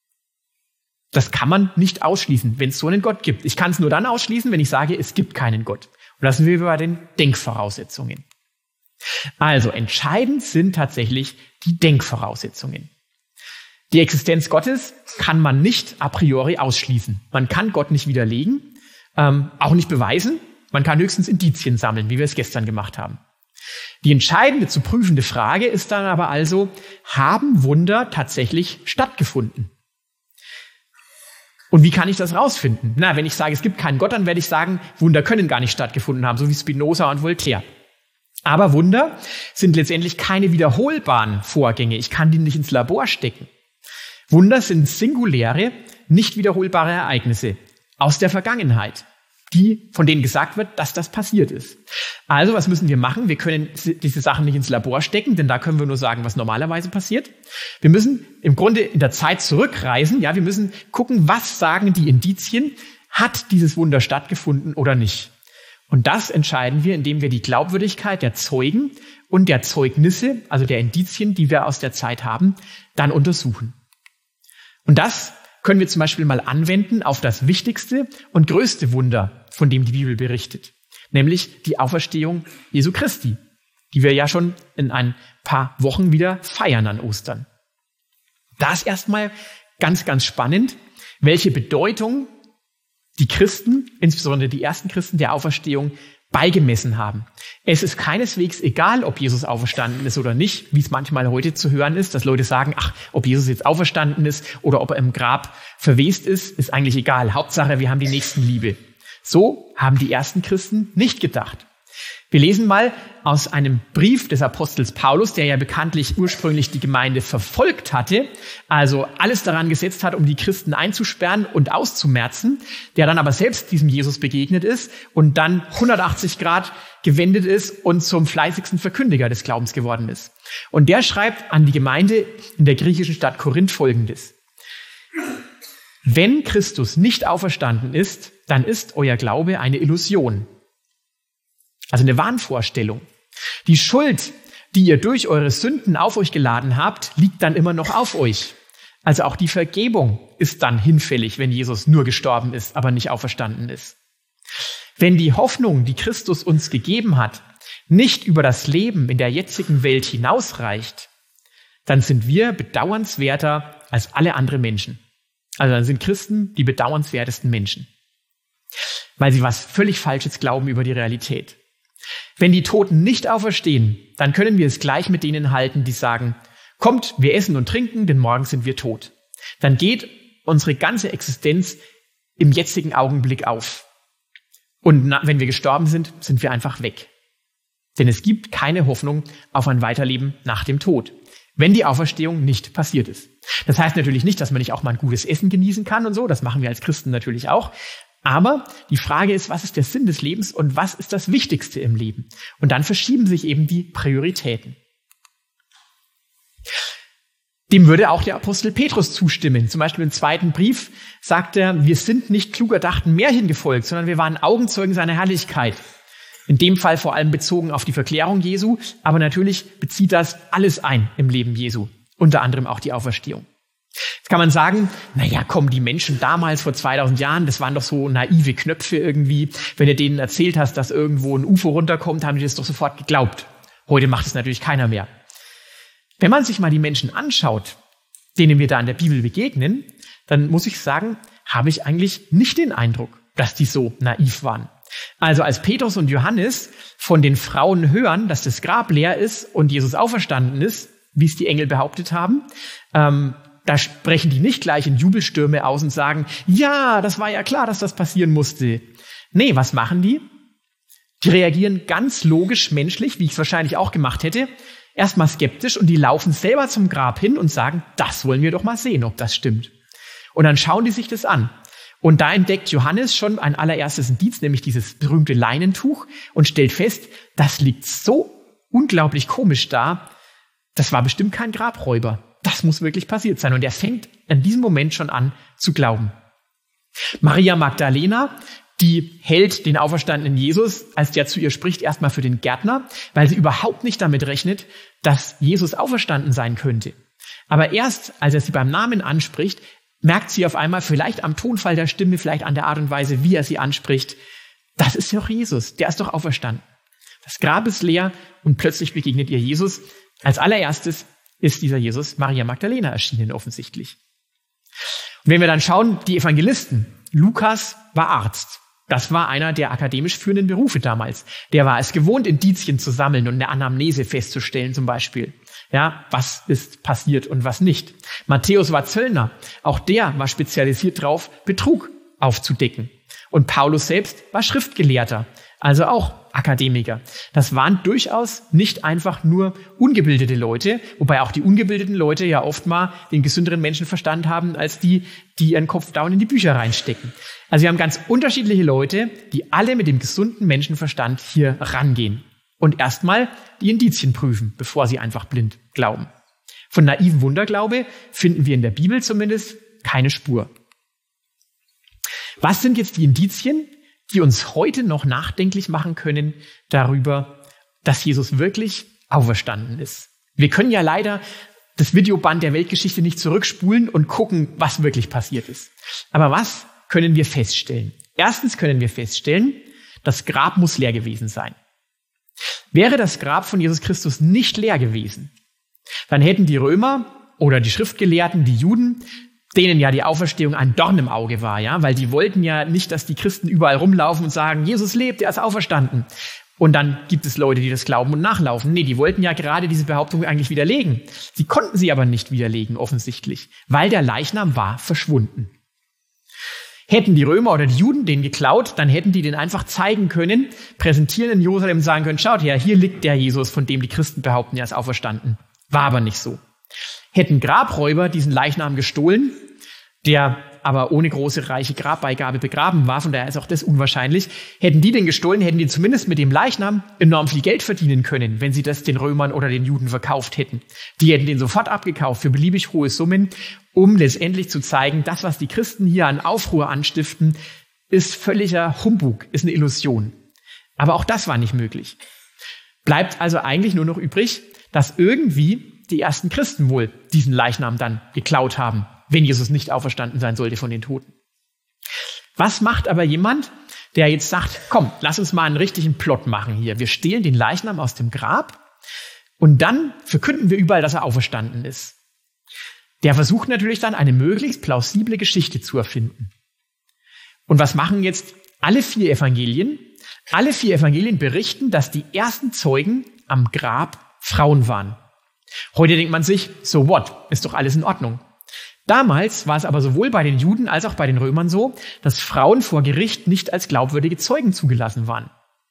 Das kann man nicht ausschließen, wenn es so einen Gott gibt. Ich kann es nur dann ausschließen, wenn ich sage, es gibt keinen Gott. Und das sind wir bei den Denkvoraussetzungen. Also entscheidend sind tatsächlich die Denkvoraussetzungen. Die Existenz Gottes kann man nicht a priori ausschließen. Man kann Gott nicht widerlegen, auch nicht beweisen. Man kann höchstens Indizien sammeln, wie wir es gestern gemacht haben. Die entscheidende zu prüfende Frage ist dann aber also, haben Wunder tatsächlich stattgefunden? Und wie kann ich das rausfinden? Na, wenn ich sage, es gibt keinen Gott, dann werde ich sagen, Wunder können gar nicht stattgefunden haben, so wie Spinoza und Voltaire. Aber Wunder sind letztendlich keine wiederholbaren Vorgänge. Ich kann die nicht ins Labor stecken. Wunder sind singuläre, nicht wiederholbare Ereignisse aus der Vergangenheit, von denen gesagt wird, dass das passiert ist. Also, was müssen wir machen? Wir können diese Sachen nicht ins Labor stecken, denn da können wir nur sagen, was normalerweise passiert. Wir müssen im Grunde in der Zeit zurückreisen. Ja, wir müssen gucken, was sagen die Indizien? Hat dieses Wunder stattgefunden oder nicht? Und das entscheiden wir, indem wir die Glaubwürdigkeit der Zeugen und der Zeugnisse, also der Indizien, die wir aus der Zeit haben, dann untersuchen. Und das können wir zum Beispiel mal anwenden auf das wichtigste und größte Wunder, von dem die Bibel berichtet. nämlich die Auferstehung Jesu Christi, die wir ja schon in ein paar Wochen wieder feiern an Ostern. Da ist erstmal ganz, ganz spannend, welche Bedeutung die Christen, insbesondere die ersten Christen der Auferstehung, beigemessen haben. Es ist keineswegs egal, ob Jesus auferstanden ist oder nicht, wie es manchmal heute zu hören ist, dass Leute sagen, ach, ob Jesus jetzt auferstanden ist oder ob er im Grab verwest ist eigentlich egal. Hauptsache, wir haben die Nächstenliebe. So haben die ersten Christen nicht gedacht. Wir lesen mal aus einem Brief des Apostels Paulus, der ja bekanntlich ursprünglich die Gemeinde verfolgt hatte, also alles daran gesetzt hat, um die Christen einzusperren und auszumerzen, der dann aber selbst diesem Jesus begegnet ist und dann 180 Grad gewendet ist und zum fleißigsten Verkündiger des Glaubens geworden ist. Und der schreibt an die Gemeinde in der griechischen Stadt Korinth Folgendes: Wenn Christus nicht auferstanden ist, dann ist euer Glaube eine Illusion. Also eine Wahnvorstellung. Die Schuld, die ihr durch eure Sünden auf euch geladen habt, liegt dann immer noch auf euch. Also auch die Vergebung ist dann hinfällig, wenn Jesus nur gestorben ist, aber nicht auferstanden ist. Wenn die Hoffnung, die Christus uns gegeben hat, nicht über das Leben in der jetzigen Welt hinausreicht, dann sind wir bedauernswerter als alle anderen Menschen. Also dann sind Christen die bedauernswertesten Menschen, weil sie was völlig Falsches glauben über die Realität. Wenn die Toten nicht auferstehen, dann können wir es gleich mit denen halten, die sagen, kommt, wir essen und trinken, denn morgen sind wir tot. Dann geht unsere ganze Existenz im jetzigen Augenblick auf. Und wenn wir gestorben sind, sind wir einfach weg. Denn es gibt keine Hoffnung auf ein Weiterleben nach dem Tod, wenn die Auferstehung nicht passiert ist. Das heißt natürlich nicht, dass man nicht auch mal ein gutes Essen genießen kann und so, das machen wir als Christen natürlich auch. Aber die Frage ist, was ist der Sinn des Lebens und was ist das Wichtigste im Leben? Und dann verschieben sich eben die Prioritäten. Dem würde auch der Apostel Petrus zustimmen. Zum Beispiel im 2. Brief sagt er, wir sind nicht klug erdachten Märchen gefolgt, sondern wir waren Augenzeugen seiner Herrlichkeit. In dem Fall vor allem bezogen auf die Verklärung Jesu, aber natürlich bezieht das alles ein im Leben Jesu, unter anderem auch die Auferstehung. Jetzt kann man sagen, naja, komm, die Menschen damals vor 2000 Jahren, das waren doch so naive Knöpfe irgendwie. Wenn du denen erzählt hast, dass irgendwo ein UFO runterkommt, haben die das doch sofort geglaubt. Heute macht es natürlich keiner mehr. Wenn man sich mal die Menschen anschaut, denen wir da in der Bibel begegnen, dann muss ich sagen, habe ich eigentlich nicht den Eindruck, dass die so naiv waren. Also als Petrus und Johannes von den Frauen hören, dass das Grab leer ist und Jesus auferstanden ist, wie es die Engel behauptet haben, da sprechen die nicht gleich in Jubelstürme aus und sagen, ja, das war ja klar, dass das passieren musste. Nee, was machen die? Die reagieren ganz logisch menschlich, wie ich es wahrscheinlich auch gemacht hätte, erstmal skeptisch und die laufen selber zum Grab hin und sagen, das wollen wir doch mal sehen, ob das stimmt. Und dann schauen die sich das an. Und da entdeckt Johannes schon ein allererstes Indiz, nämlich dieses berühmte Leinentuch und stellt fest, das liegt so unglaublich komisch da, das war bestimmt kein Grabräuber. Das muss wirklich passiert sein. Und er fängt in diesem Moment schon an zu glauben. Maria Magdalena, die hält den auferstandenen Jesus, als der zu ihr spricht, erstmal für den Gärtner, weil sie überhaupt nicht damit rechnet, dass Jesus auferstanden sein könnte. Aber erst, als er sie beim Namen anspricht, merkt sie auf einmal, vielleicht am Tonfall der Stimme, vielleicht an der Art und Weise, wie er sie anspricht, das ist doch Jesus, der ist doch auferstanden. Das Grab ist leer und plötzlich begegnet ihr Jesus. Als allererstes ist dieser Jesus Maria Magdalena erschienen offensichtlich. Und wenn wir dann schauen, die Evangelisten, Lukas war Arzt. Das war einer der akademisch führenden Berufe damals. Der war es gewohnt, Indizien zu sammeln und eine Anamnese festzustellen zum Beispiel. Ja, was ist passiert und was nicht. Matthäus war Zöllner. Auch der war spezialisiert drauf, Betrug aufzudecken. Und Paulus selbst war Schriftgelehrter, also auch Akademiker. Das waren durchaus nicht einfach nur ungebildete Leute, wobei auch die ungebildeten Leute ja oft mal den gesünderen Menschenverstand haben, als die ihren Kopf down in die Bücher reinstecken. Also wir haben ganz unterschiedliche Leute, die alle mit dem gesunden Menschenverstand hier rangehen und erstmal die Indizien prüfen, bevor sie einfach blind glauben. Von naiven Wunderglaube finden wir in der Bibel zumindest keine Spur. Was sind jetzt die Indizien, die uns heute noch nachdenklich machen können darüber, dass Jesus wirklich auferstanden ist? Wir können ja leider das Videoband der Weltgeschichte nicht zurückspulen und gucken, was wirklich passiert ist. Aber was können wir feststellen? Erstens können wir feststellen, Das Grab muss leer gewesen sein. Wäre das Grab von Jesus Christus nicht leer gewesen, dann hätten die Römer oder die Schriftgelehrten, die Juden, denen ja die Auferstehung ein Dorn im Auge war, ja, weil die wollten ja nicht, dass die Christen überall rumlaufen und sagen, Jesus lebt, er ist auferstanden. Und dann gibt es Leute, die das glauben und nachlaufen. Nee, die wollten ja gerade diese Behauptung eigentlich widerlegen. Sie konnten sie aber nicht widerlegen, offensichtlich, weil der Leichnam war verschwunden. Hätten die Römer oder die Juden den geklaut, dann hätten die den einfach zeigen können, präsentieren in Jerusalem und sagen können, schaut her, hier liegt der Jesus, von dem die Christen behaupten, er ist auferstanden. War aber nicht so. Hätten Grabräuber diesen Leichnam gestohlen, der aber ohne große reiche Grabbeigabe begraben war, von daher ist auch das unwahrscheinlich, hätten die den gestohlen, hätten die zumindest mit dem Leichnam enorm viel Geld verdienen können, wenn sie das den Römern oder den Juden verkauft hätten. Die hätten den sofort abgekauft für beliebig hohe Summen, um letztendlich zu zeigen, das, was die Christen hier an Aufruhr anstiften, ist völliger Humbug, ist eine Illusion. Aber auch das war nicht möglich. Bleibt also eigentlich nur noch übrig, dass irgendwie die ersten Christen wohl diesen Leichnam dann geklaut haben, wenn Jesus nicht auferstanden sein sollte von den Toten. Was macht aber jemand, der jetzt sagt, komm, lass uns mal einen richtigen Plot machen hier. Wir stehlen den Leichnam aus dem Grab und dann verkünden wir überall, dass er auferstanden ist. Der versucht natürlich dann, eine möglichst plausible Geschichte zu erfinden. Und was machen jetzt alle vier Evangelien? Alle vier Evangelien berichten, dass die ersten Zeugen am Grab Frauen waren. Heute denkt man sich, so what, ist doch alles in Ordnung. Damals war es aber sowohl bei den Juden als auch bei den Römern so, dass Frauen vor Gericht nicht als glaubwürdige Zeugen zugelassen waren.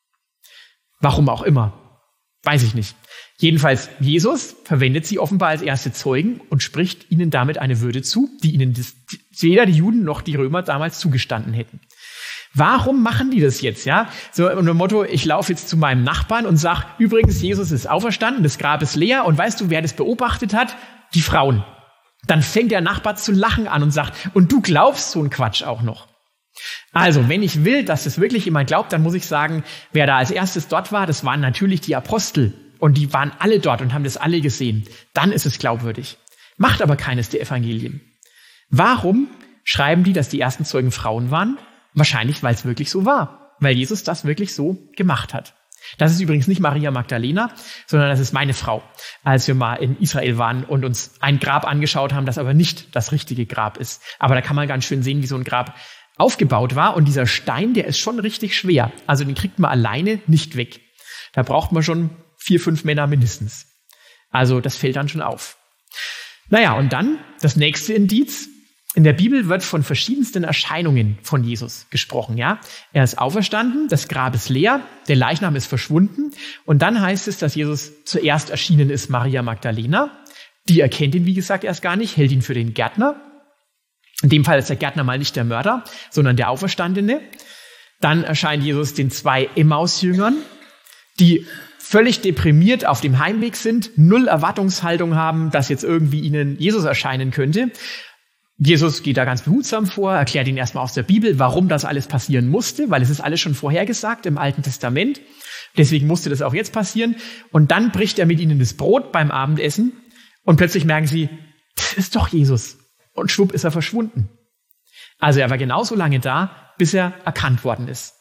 Warum auch immer. Weiß ich nicht. Jedenfalls, Jesus verwendet sie offenbar als erste Zeugen und spricht ihnen damit eine Würde zu, die ihnen weder die Juden noch die Römer damals zugestanden hätten. Warum machen die das jetzt, ja? So unter dem Motto, ich laufe jetzt zu meinem Nachbarn und sage, übrigens, Jesus ist auferstanden, das Grab ist leer und weißt du, wer das beobachtet hat? Die Frauen. Dann fängt der Nachbar zu lachen an und sagt, und du glaubst so einen Quatsch auch noch. Also, wenn ich will, dass das wirklich jemand glaubt, dann muss ich sagen, wer da als erstes dort war, das waren natürlich die Apostel. Und die waren alle dort und haben das alle gesehen. Dann ist es glaubwürdig. Macht aber keines der Evangelien. Warum schreiben die, dass die ersten Zeugen Frauen waren? Wahrscheinlich, weil es wirklich so war. Weil Jesus das wirklich so gemacht hat. Das ist übrigens nicht Maria Magdalena, sondern das ist meine Frau, als wir mal in Israel waren und uns ein Grab angeschaut haben, das aber nicht das richtige Grab ist. Aber da kann man ganz schön sehen, wie so ein Grab aufgebaut war. Und dieser Stein, der ist schon richtig schwer. Also den kriegt man alleine nicht weg. Da braucht man schon 4, 5 Männer mindestens. Also das fällt dann schon auf. Naja, und dann das nächste Indiz. In der Bibel wird von verschiedensten Erscheinungen von Jesus gesprochen, ja. Er ist auferstanden, das Grab ist leer, der Leichnam ist verschwunden und dann heißt es, dass Jesus zuerst erschienen ist Maria Magdalena. Die erkennt ihn, wie gesagt, erst gar nicht, hält ihn für den Gärtner. In dem Fall ist der Gärtner mal nicht der Mörder, sondern der Auferstandene. Dann erscheint Jesus den 2 Emmaus-Jüngern, die völlig deprimiert auf dem Heimweg sind, 0 Erwartungshaltung haben, dass jetzt irgendwie ihnen Jesus erscheinen könnte. Jesus geht da ganz behutsam vor, erklärt ihnen erstmal aus der Bibel, warum das alles passieren musste, weil es ist alles schon vorhergesagt im Alten Testament. Deswegen musste das auch jetzt passieren. Und dann bricht er mit ihnen das Brot beim Abendessen und plötzlich merken sie, das ist doch Jesus. Und schwupp ist er verschwunden. Also er war genauso lange da, bis er erkannt worden ist.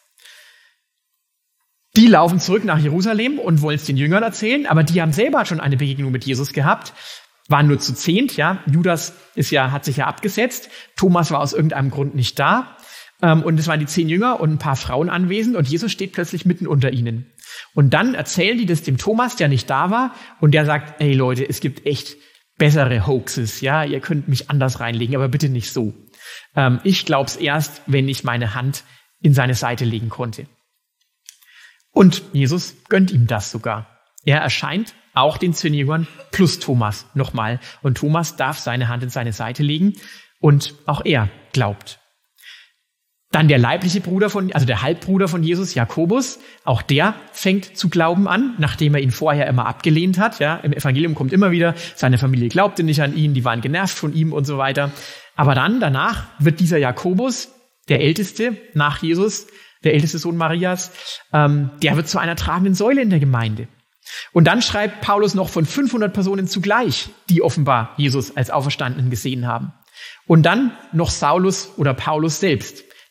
Die laufen zurück nach Jerusalem und wollen es den Jüngern erzählen, aber die haben selber schon eine Begegnung mit Jesus gehabt, waren nur zu 10, ja. Judas hat sich ja abgesetzt, Thomas war aus irgendeinem Grund nicht da und es waren die 10 Jünger und ein paar Frauen anwesend und Jesus steht plötzlich mitten unter ihnen. Und dann erzählen die das dem Thomas, der nicht da war und der sagt, ey Leute, es gibt echt bessere Hoaxes, ja, ihr könnt mich anders reinlegen, aber bitte nicht so. Ich glaub's erst, wenn ich meine Hand in seine Seite legen konnte. Und Jesus gönnt ihm das sogar. Er erscheint auch den 10 Jüngern plus Thomas nochmal. Und Thomas darf seine Hand in seine Seite legen und auch er glaubt. Dann der leibliche Bruder der Halbbruder von Jesus, Jakobus, auch der fängt zu glauben an, nachdem er ihn vorher immer abgelehnt hat. Ja, im Evangelium kommt immer wieder, seine Familie glaubte nicht an ihn, die waren genervt von ihm und so weiter. Aber dann, danach, wird dieser Jakobus, der Älteste nach Jesus, der älteste Sohn Marias, der wird zu einer tragenden Säule in der Gemeinde. Und dann schreibt Paulus noch von 500 Personen zugleich, die offenbar Jesus als Auferstandenen gesehen haben. Und dann noch Saulus oder Paulus selbst,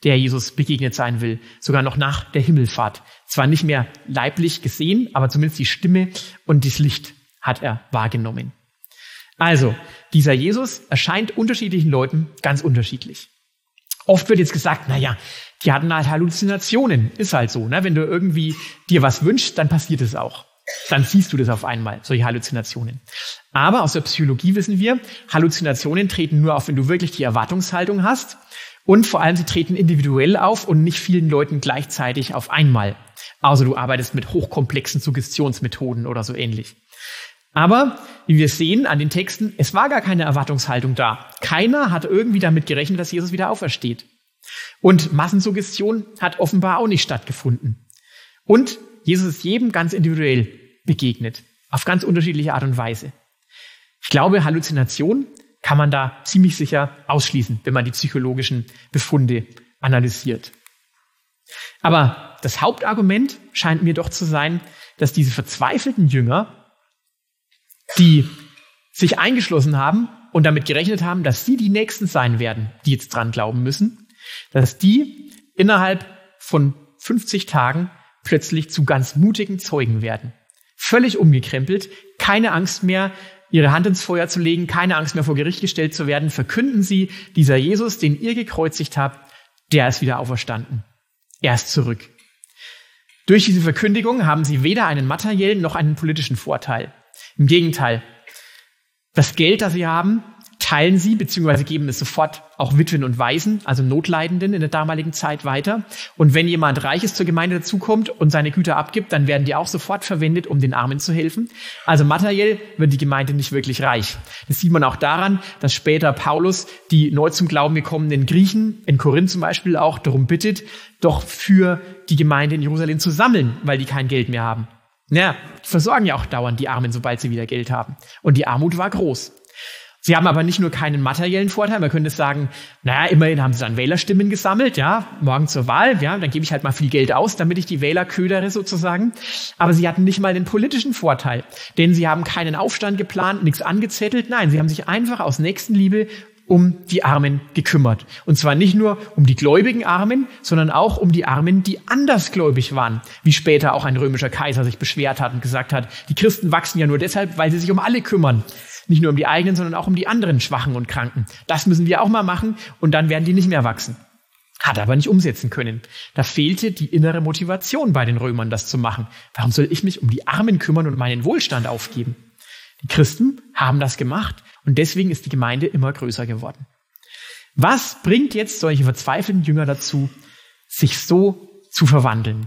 der Jesus begegnet sein will, sogar noch nach der Himmelfahrt. Zwar nicht mehr leiblich gesehen, aber zumindest die Stimme und das Licht hat er wahrgenommen. Also, dieser Jesus erscheint unterschiedlichen Leuten ganz unterschiedlich. Oft wird jetzt gesagt, naja, die hatten halt Halluzinationen. Ist halt so, ne? Wenn du irgendwie dir was wünschst, dann passiert es auch. Dann siehst du das auf einmal, solche Halluzinationen. Aber aus der Psychologie wissen wir, Halluzinationen treten nur auf, wenn du wirklich die Erwartungshaltung hast. Und vor allem, sie treten individuell auf und nicht vielen Leuten gleichzeitig auf einmal. Also du arbeitest mit hochkomplexen Suggestionsmethoden oder so ähnlich. Aber, wie wir sehen an den Texten, es war gar keine Erwartungshaltung da. Keiner hat irgendwie damit gerechnet, dass Jesus wieder aufersteht. Und Massensuggestion hat offenbar auch nicht stattgefunden. Und Jesus ist jedem ganz individuell begegnet, auf ganz unterschiedliche Art und Weise. Ich glaube, Halluzination kann man da ziemlich sicher ausschließen, wenn man die psychologischen Befunde analysiert. Aber das Hauptargument scheint mir doch zu sein, dass diese verzweifelten Jünger, die sich eingeschlossen haben und damit gerechnet haben, dass sie die Nächsten sein werden, die jetzt dran glauben müssen, dass die innerhalb von 50 Tagen plötzlich zu ganz mutigen Zeugen werden. Völlig umgekrempelt, keine Angst mehr, ihre Hand ins Feuer zu legen, keine Angst mehr vor Gericht gestellt zu werden, verkünden sie, dieser Jesus, den ihr gekreuzigt habt, der ist wieder auferstanden. Er ist zurück. Durch diese Verkündigung haben sie weder einen materiellen noch einen politischen Vorteil. Im Gegenteil, das Geld, das sie haben, teilen sie bzw. geben es sofort auch Witwen und Waisen, also Notleidenden in der damaligen Zeit weiter. Und wenn jemand Reiches zur Gemeinde dazukommt und seine Güter abgibt, dann werden die auch sofort verwendet, um den Armen zu helfen. Also materiell wird die Gemeinde nicht wirklich reich. Das sieht man auch daran, dass später Paulus die neu zum Glauben gekommenen Griechen, in Korinth zum Beispiel auch, darum bittet, doch für die Gemeinde in Jerusalem zu sammeln, weil die kein Geld mehr haben. Naja, die versorgen ja auch dauernd die Armen, sobald sie wieder Geld haben. Und die Armut war groß. Sie haben aber nicht nur keinen materiellen Vorteil, man könnte sagen, naja, immerhin haben sie dann Wählerstimmen gesammelt, ja, morgen zur Wahl, ja, dann gebe ich halt mal viel Geld aus, damit ich die Wähler ködere sozusagen. Aber sie hatten nicht mal den politischen Vorteil, denn sie haben keinen Aufstand geplant, nichts angezettelt, nein, sie haben sich einfach aus Nächstenliebe um die Armen gekümmert. Und zwar nicht nur um die gläubigen Armen, sondern auch um die Armen, die andersgläubig waren. Wie später auch ein römischer Kaiser sich beschwert hat und gesagt hat, die Christen wachsen ja nur deshalb, weil sie sich um alle kümmern. Nicht nur um die eigenen, sondern auch um die anderen Schwachen und Kranken. Das müssen wir auch mal machen und dann werden die nicht mehr wachsen. Hat aber nicht umsetzen können. Da fehlte die innere Motivation bei den Römern, das zu machen. Warum soll ich mich um die Armen kümmern und meinen Wohlstand aufgeben? Die Christen haben das gemacht und deswegen ist die Gemeinde immer größer geworden. Was bringt jetzt solche verzweifelten Jünger dazu, sich so zu verwandeln?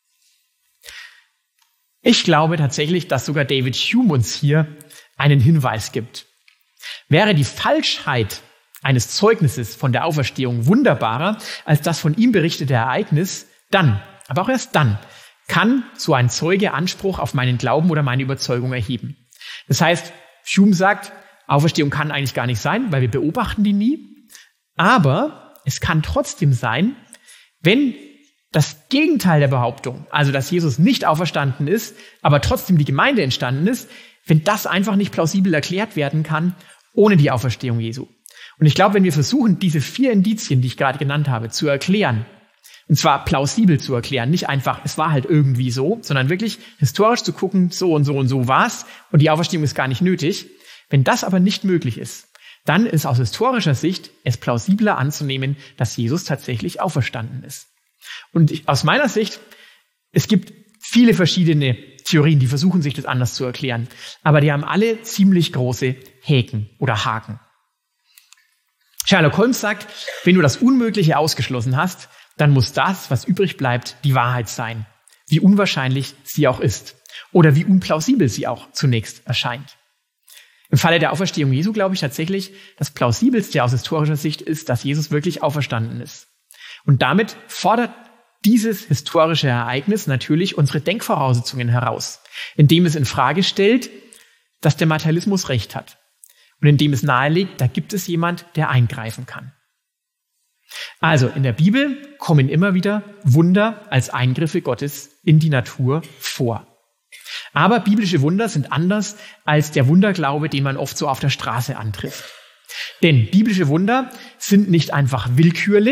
Ich glaube tatsächlich, dass sogar David Hume uns hier einen Hinweis gibt. Wäre die Falschheit eines Zeugnisses von der Auferstehung wunderbarer als das von ihm berichtete Ereignis, dann, aber auch erst dann, kann so ein Zeuge Anspruch auf meinen Glauben oder meine Überzeugung erheben. Das heißt, Hume sagt, Auferstehung kann eigentlich gar nicht sein, weil wir beobachten die nie. Aber es kann trotzdem sein, wenn das Gegenteil der Behauptung, also dass Jesus nicht auferstanden ist, aber trotzdem die Gemeinde entstanden ist, wenn das einfach nicht plausibel erklärt werden kann, ohne die Auferstehung Jesu. Und ich glaube, wenn wir versuchen, diese 4 Indizien, die ich gerade genannt habe, zu erklären, und zwar plausibel zu erklären, nicht einfach, es war halt irgendwie so, sondern wirklich historisch zu gucken, so und so war's und die Auferstehung ist gar nicht nötig. Wenn das aber nicht möglich ist, dann ist aus historischer Sicht es plausibler anzunehmen, dass Jesus tatsächlich auferstanden ist. Und aus meiner Sicht, es gibt viele verschiedene Theorien, die versuchen, sich das anders zu erklären. Aber die haben alle ziemlich große Häken oder Haken. Sherlock Holmes sagt, wenn du das Unmögliche ausgeschlossen hast, dann muss das, was übrig bleibt, die Wahrheit sein. Wie unwahrscheinlich sie auch ist. Oder wie unplausibel sie auch zunächst erscheint. Im Falle der Auferstehung Jesu glaube ich tatsächlich, das Plausibelste aus historischer Sicht ist, dass Jesus wirklich auferstanden ist. Und damit fordert dieses historische Ereignis natürlich unsere Denkvoraussetzungen heraus, indem es in Frage stellt, dass der Materialismus Recht hat und indem es nahelegt, da gibt es jemand, der eingreifen kann. Also in der Bibel kommen immer wieder Wunder als Eingriffe Gottes in die Natur vor. Aber biblische Wunder sind anders als der Wunderglaube, den man oft so auf der Straße antrifft. Denn biblische Wunder sind nicht einfach willkürlich,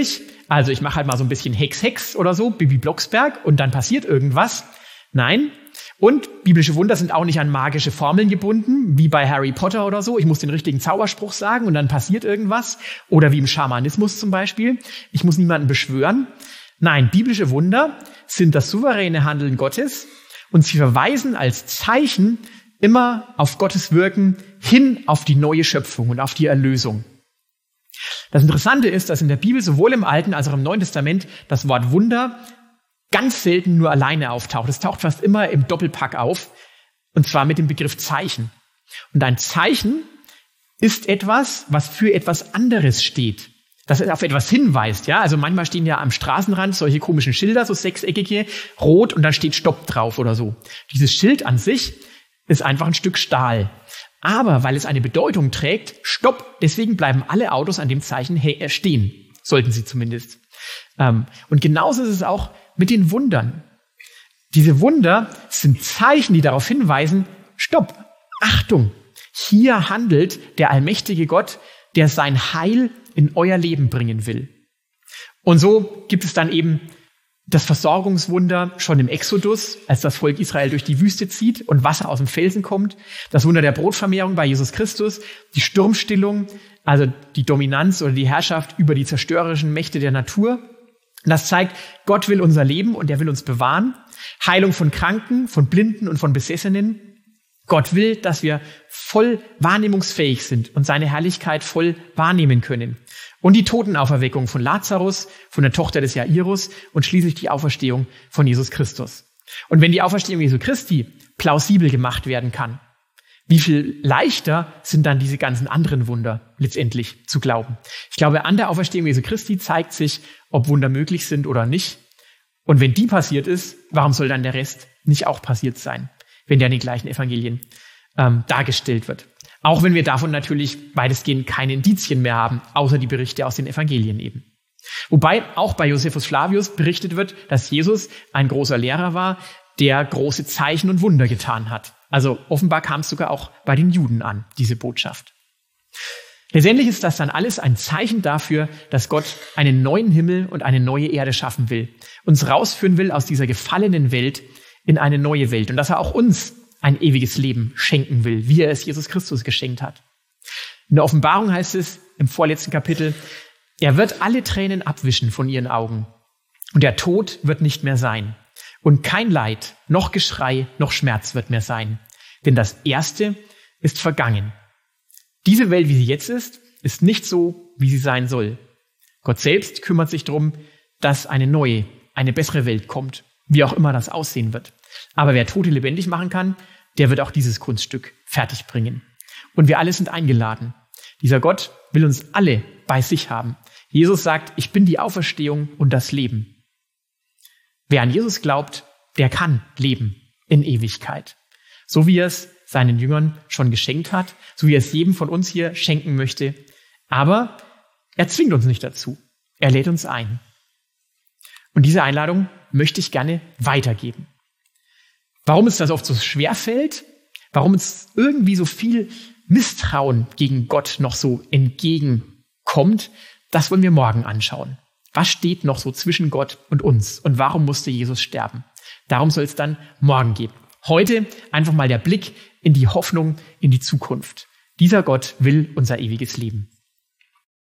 Also ich mache halt mal so ein bisschen Hex oder so, Bibi Blocksberg, und dann passiert irgendwas. Nein. Und biblische Wunder sind auch nicht an magische Formeln gebunden, wie bei Harry Potter oder so. Ich muss den richtigen Zauberspruch sagen und dann passiert irgendwas. Oder wie im Schamanismus zum Beispiel. Ich muss niemanden beschwören. Nein, biblische Wunder sind das souveräne Handeln Gottes und sie verweisen als Zeichen immer auf Gottes Wirken hin auf die neue Schöpfung und auf die Erlösung. Das Interessante ist, dass in der Bibel sowohl im Alten als auch im Neuen Testament das Wort Wunder ganz selten nur alleine auftaucht. Es taucht fast immer im Doppelpack auf, und zwar mit dem Begriff Zeichen. Und ein Zeichen ist etwas, was für etwas anderes steht, das auf etwas hinweist. Ja, also manchmal stehen ja am Straßenrand solche komischen Schilder, so sechseckige, rot, und da steht Stopp drauf oder so. Dieses Schild an sich ist einfach ein Stück Stahl. Aber weil es eine Bedeutung trägt, Stopp, deswegen bleiben alle Autos an dem Zeichen stehen. Sollten sie zumindest. Und genauso ist es auch mit den Wundern. Diese Wunder sind Zeichen, die darauf hinweisen, Stopp, Achtung, hier handelt der allmächtige Gott, der sein Heil in euer Leben bringen will. Und so gibt es dann eben das Versorgungswunder schon im Exodus, als das Volk Israel durch die Wüste zieht und Wasser aus dem Felsen kommt. Das Wunder der Brotvermehrung bei Jesus Christus, die Sturmstillung, also die Dominanz oder die Herrschaft über die zerstörerischen Mächte der Natur. Und das zeigt, Gott will unser Leben und er will uns bewahren. Heilung von Kranken, von Blinden und von Besessenen. Gott will, dass wir voll wahrnehmungsfähig sind und seine Herrlichkeit voll wahrnehmen können. Und die Totenauferweckung von Lazarus, von der Tochter des Jairus und schließlich die Auferstehung von Jesus Christus. Und wenn die Auferstehung Jesu Christi plausibel gemacht werden kann, wie viel leichter sind dann diese ganzen anderen Wunder letztendlich zu glauben? Ich glaube, an der Auferstehung Jesu Christi zeigt sich, ob Wunder möglich sind oder nicht. Und wenn die passiert ist, warum soll dann der Rest nicht auch passiert sein, wenn der in den gleichen Evangelien dargestellt wird? Auch wenn wir davon natürlich weitestgehend keine Indizien mehr haben, außer die Berichte aus den Evangelien eben. Wobei auch bei Josephus Flavius berichtet wird, dass Jesus ein großer Lehrer war, der große Zeichen und Wunder getan hat. Also offenbar kam es sogar auch bei den Juden an, diese Botschaft. Letztendlich ist das dann alles ein Zeichen dafür, dass Gott einen neuen Himmel und eine neue Erde schaffen will, uns rausführen will aus dieser gefallenen Welt in eine neue Welt und dass er auch uns ein ewiges Leben schenken will, wie er es Jesus Christus geschenkt hat. In der Offenbarung heißt es im vorletzten Kapitel, er wird alle Tränen abwischen von ihren Augen und der Tod wird nicht mehr sein und kein Leid, noch Geschrei, noch Schmerz wird mehr sein, denn das Erste ist vergangen. Diese Welt, wie sie jetzt ist nicht so, wie sie sein soll. Gott selbst kümmert sich darum, dass eine neue, eine bessere Welt kommt, wie auch immer das aussehen wird. Aber wer Tote lebendig machen kann, der wird auch dieses Kunststück fertigbringen. Und wir alle sind eingeladen. Dieser Gott will uns alle bei sich haben. Jesus sagt, ich bin die Auferstehung und das Leben. Wer an Jesus glaubt, der kann leben in Ewigkeit. So wie er es seinen Jüngern schon geschenkt hat, so wie er es jedem von uns hier schenken möchte. Aber er zwingt uns nicht dazu. Er lädt uns ein. Und diese Einladung möchte ich gerne weitergeben. Warum uns das oft so schwer fällt, warum uns irgendwie so viel Misstrauen gegen Gott noch so entgegenkommt, das wollen wir morgen anschauen. Was steht noch so zwischen Gott und uns und warum musste Jesus sterben? Darum soll es dann morgen gehen. Heute einfach mal der Blick in die Hoffnung, in die Zukunft. Dieser Gott will unser ewiges Leben.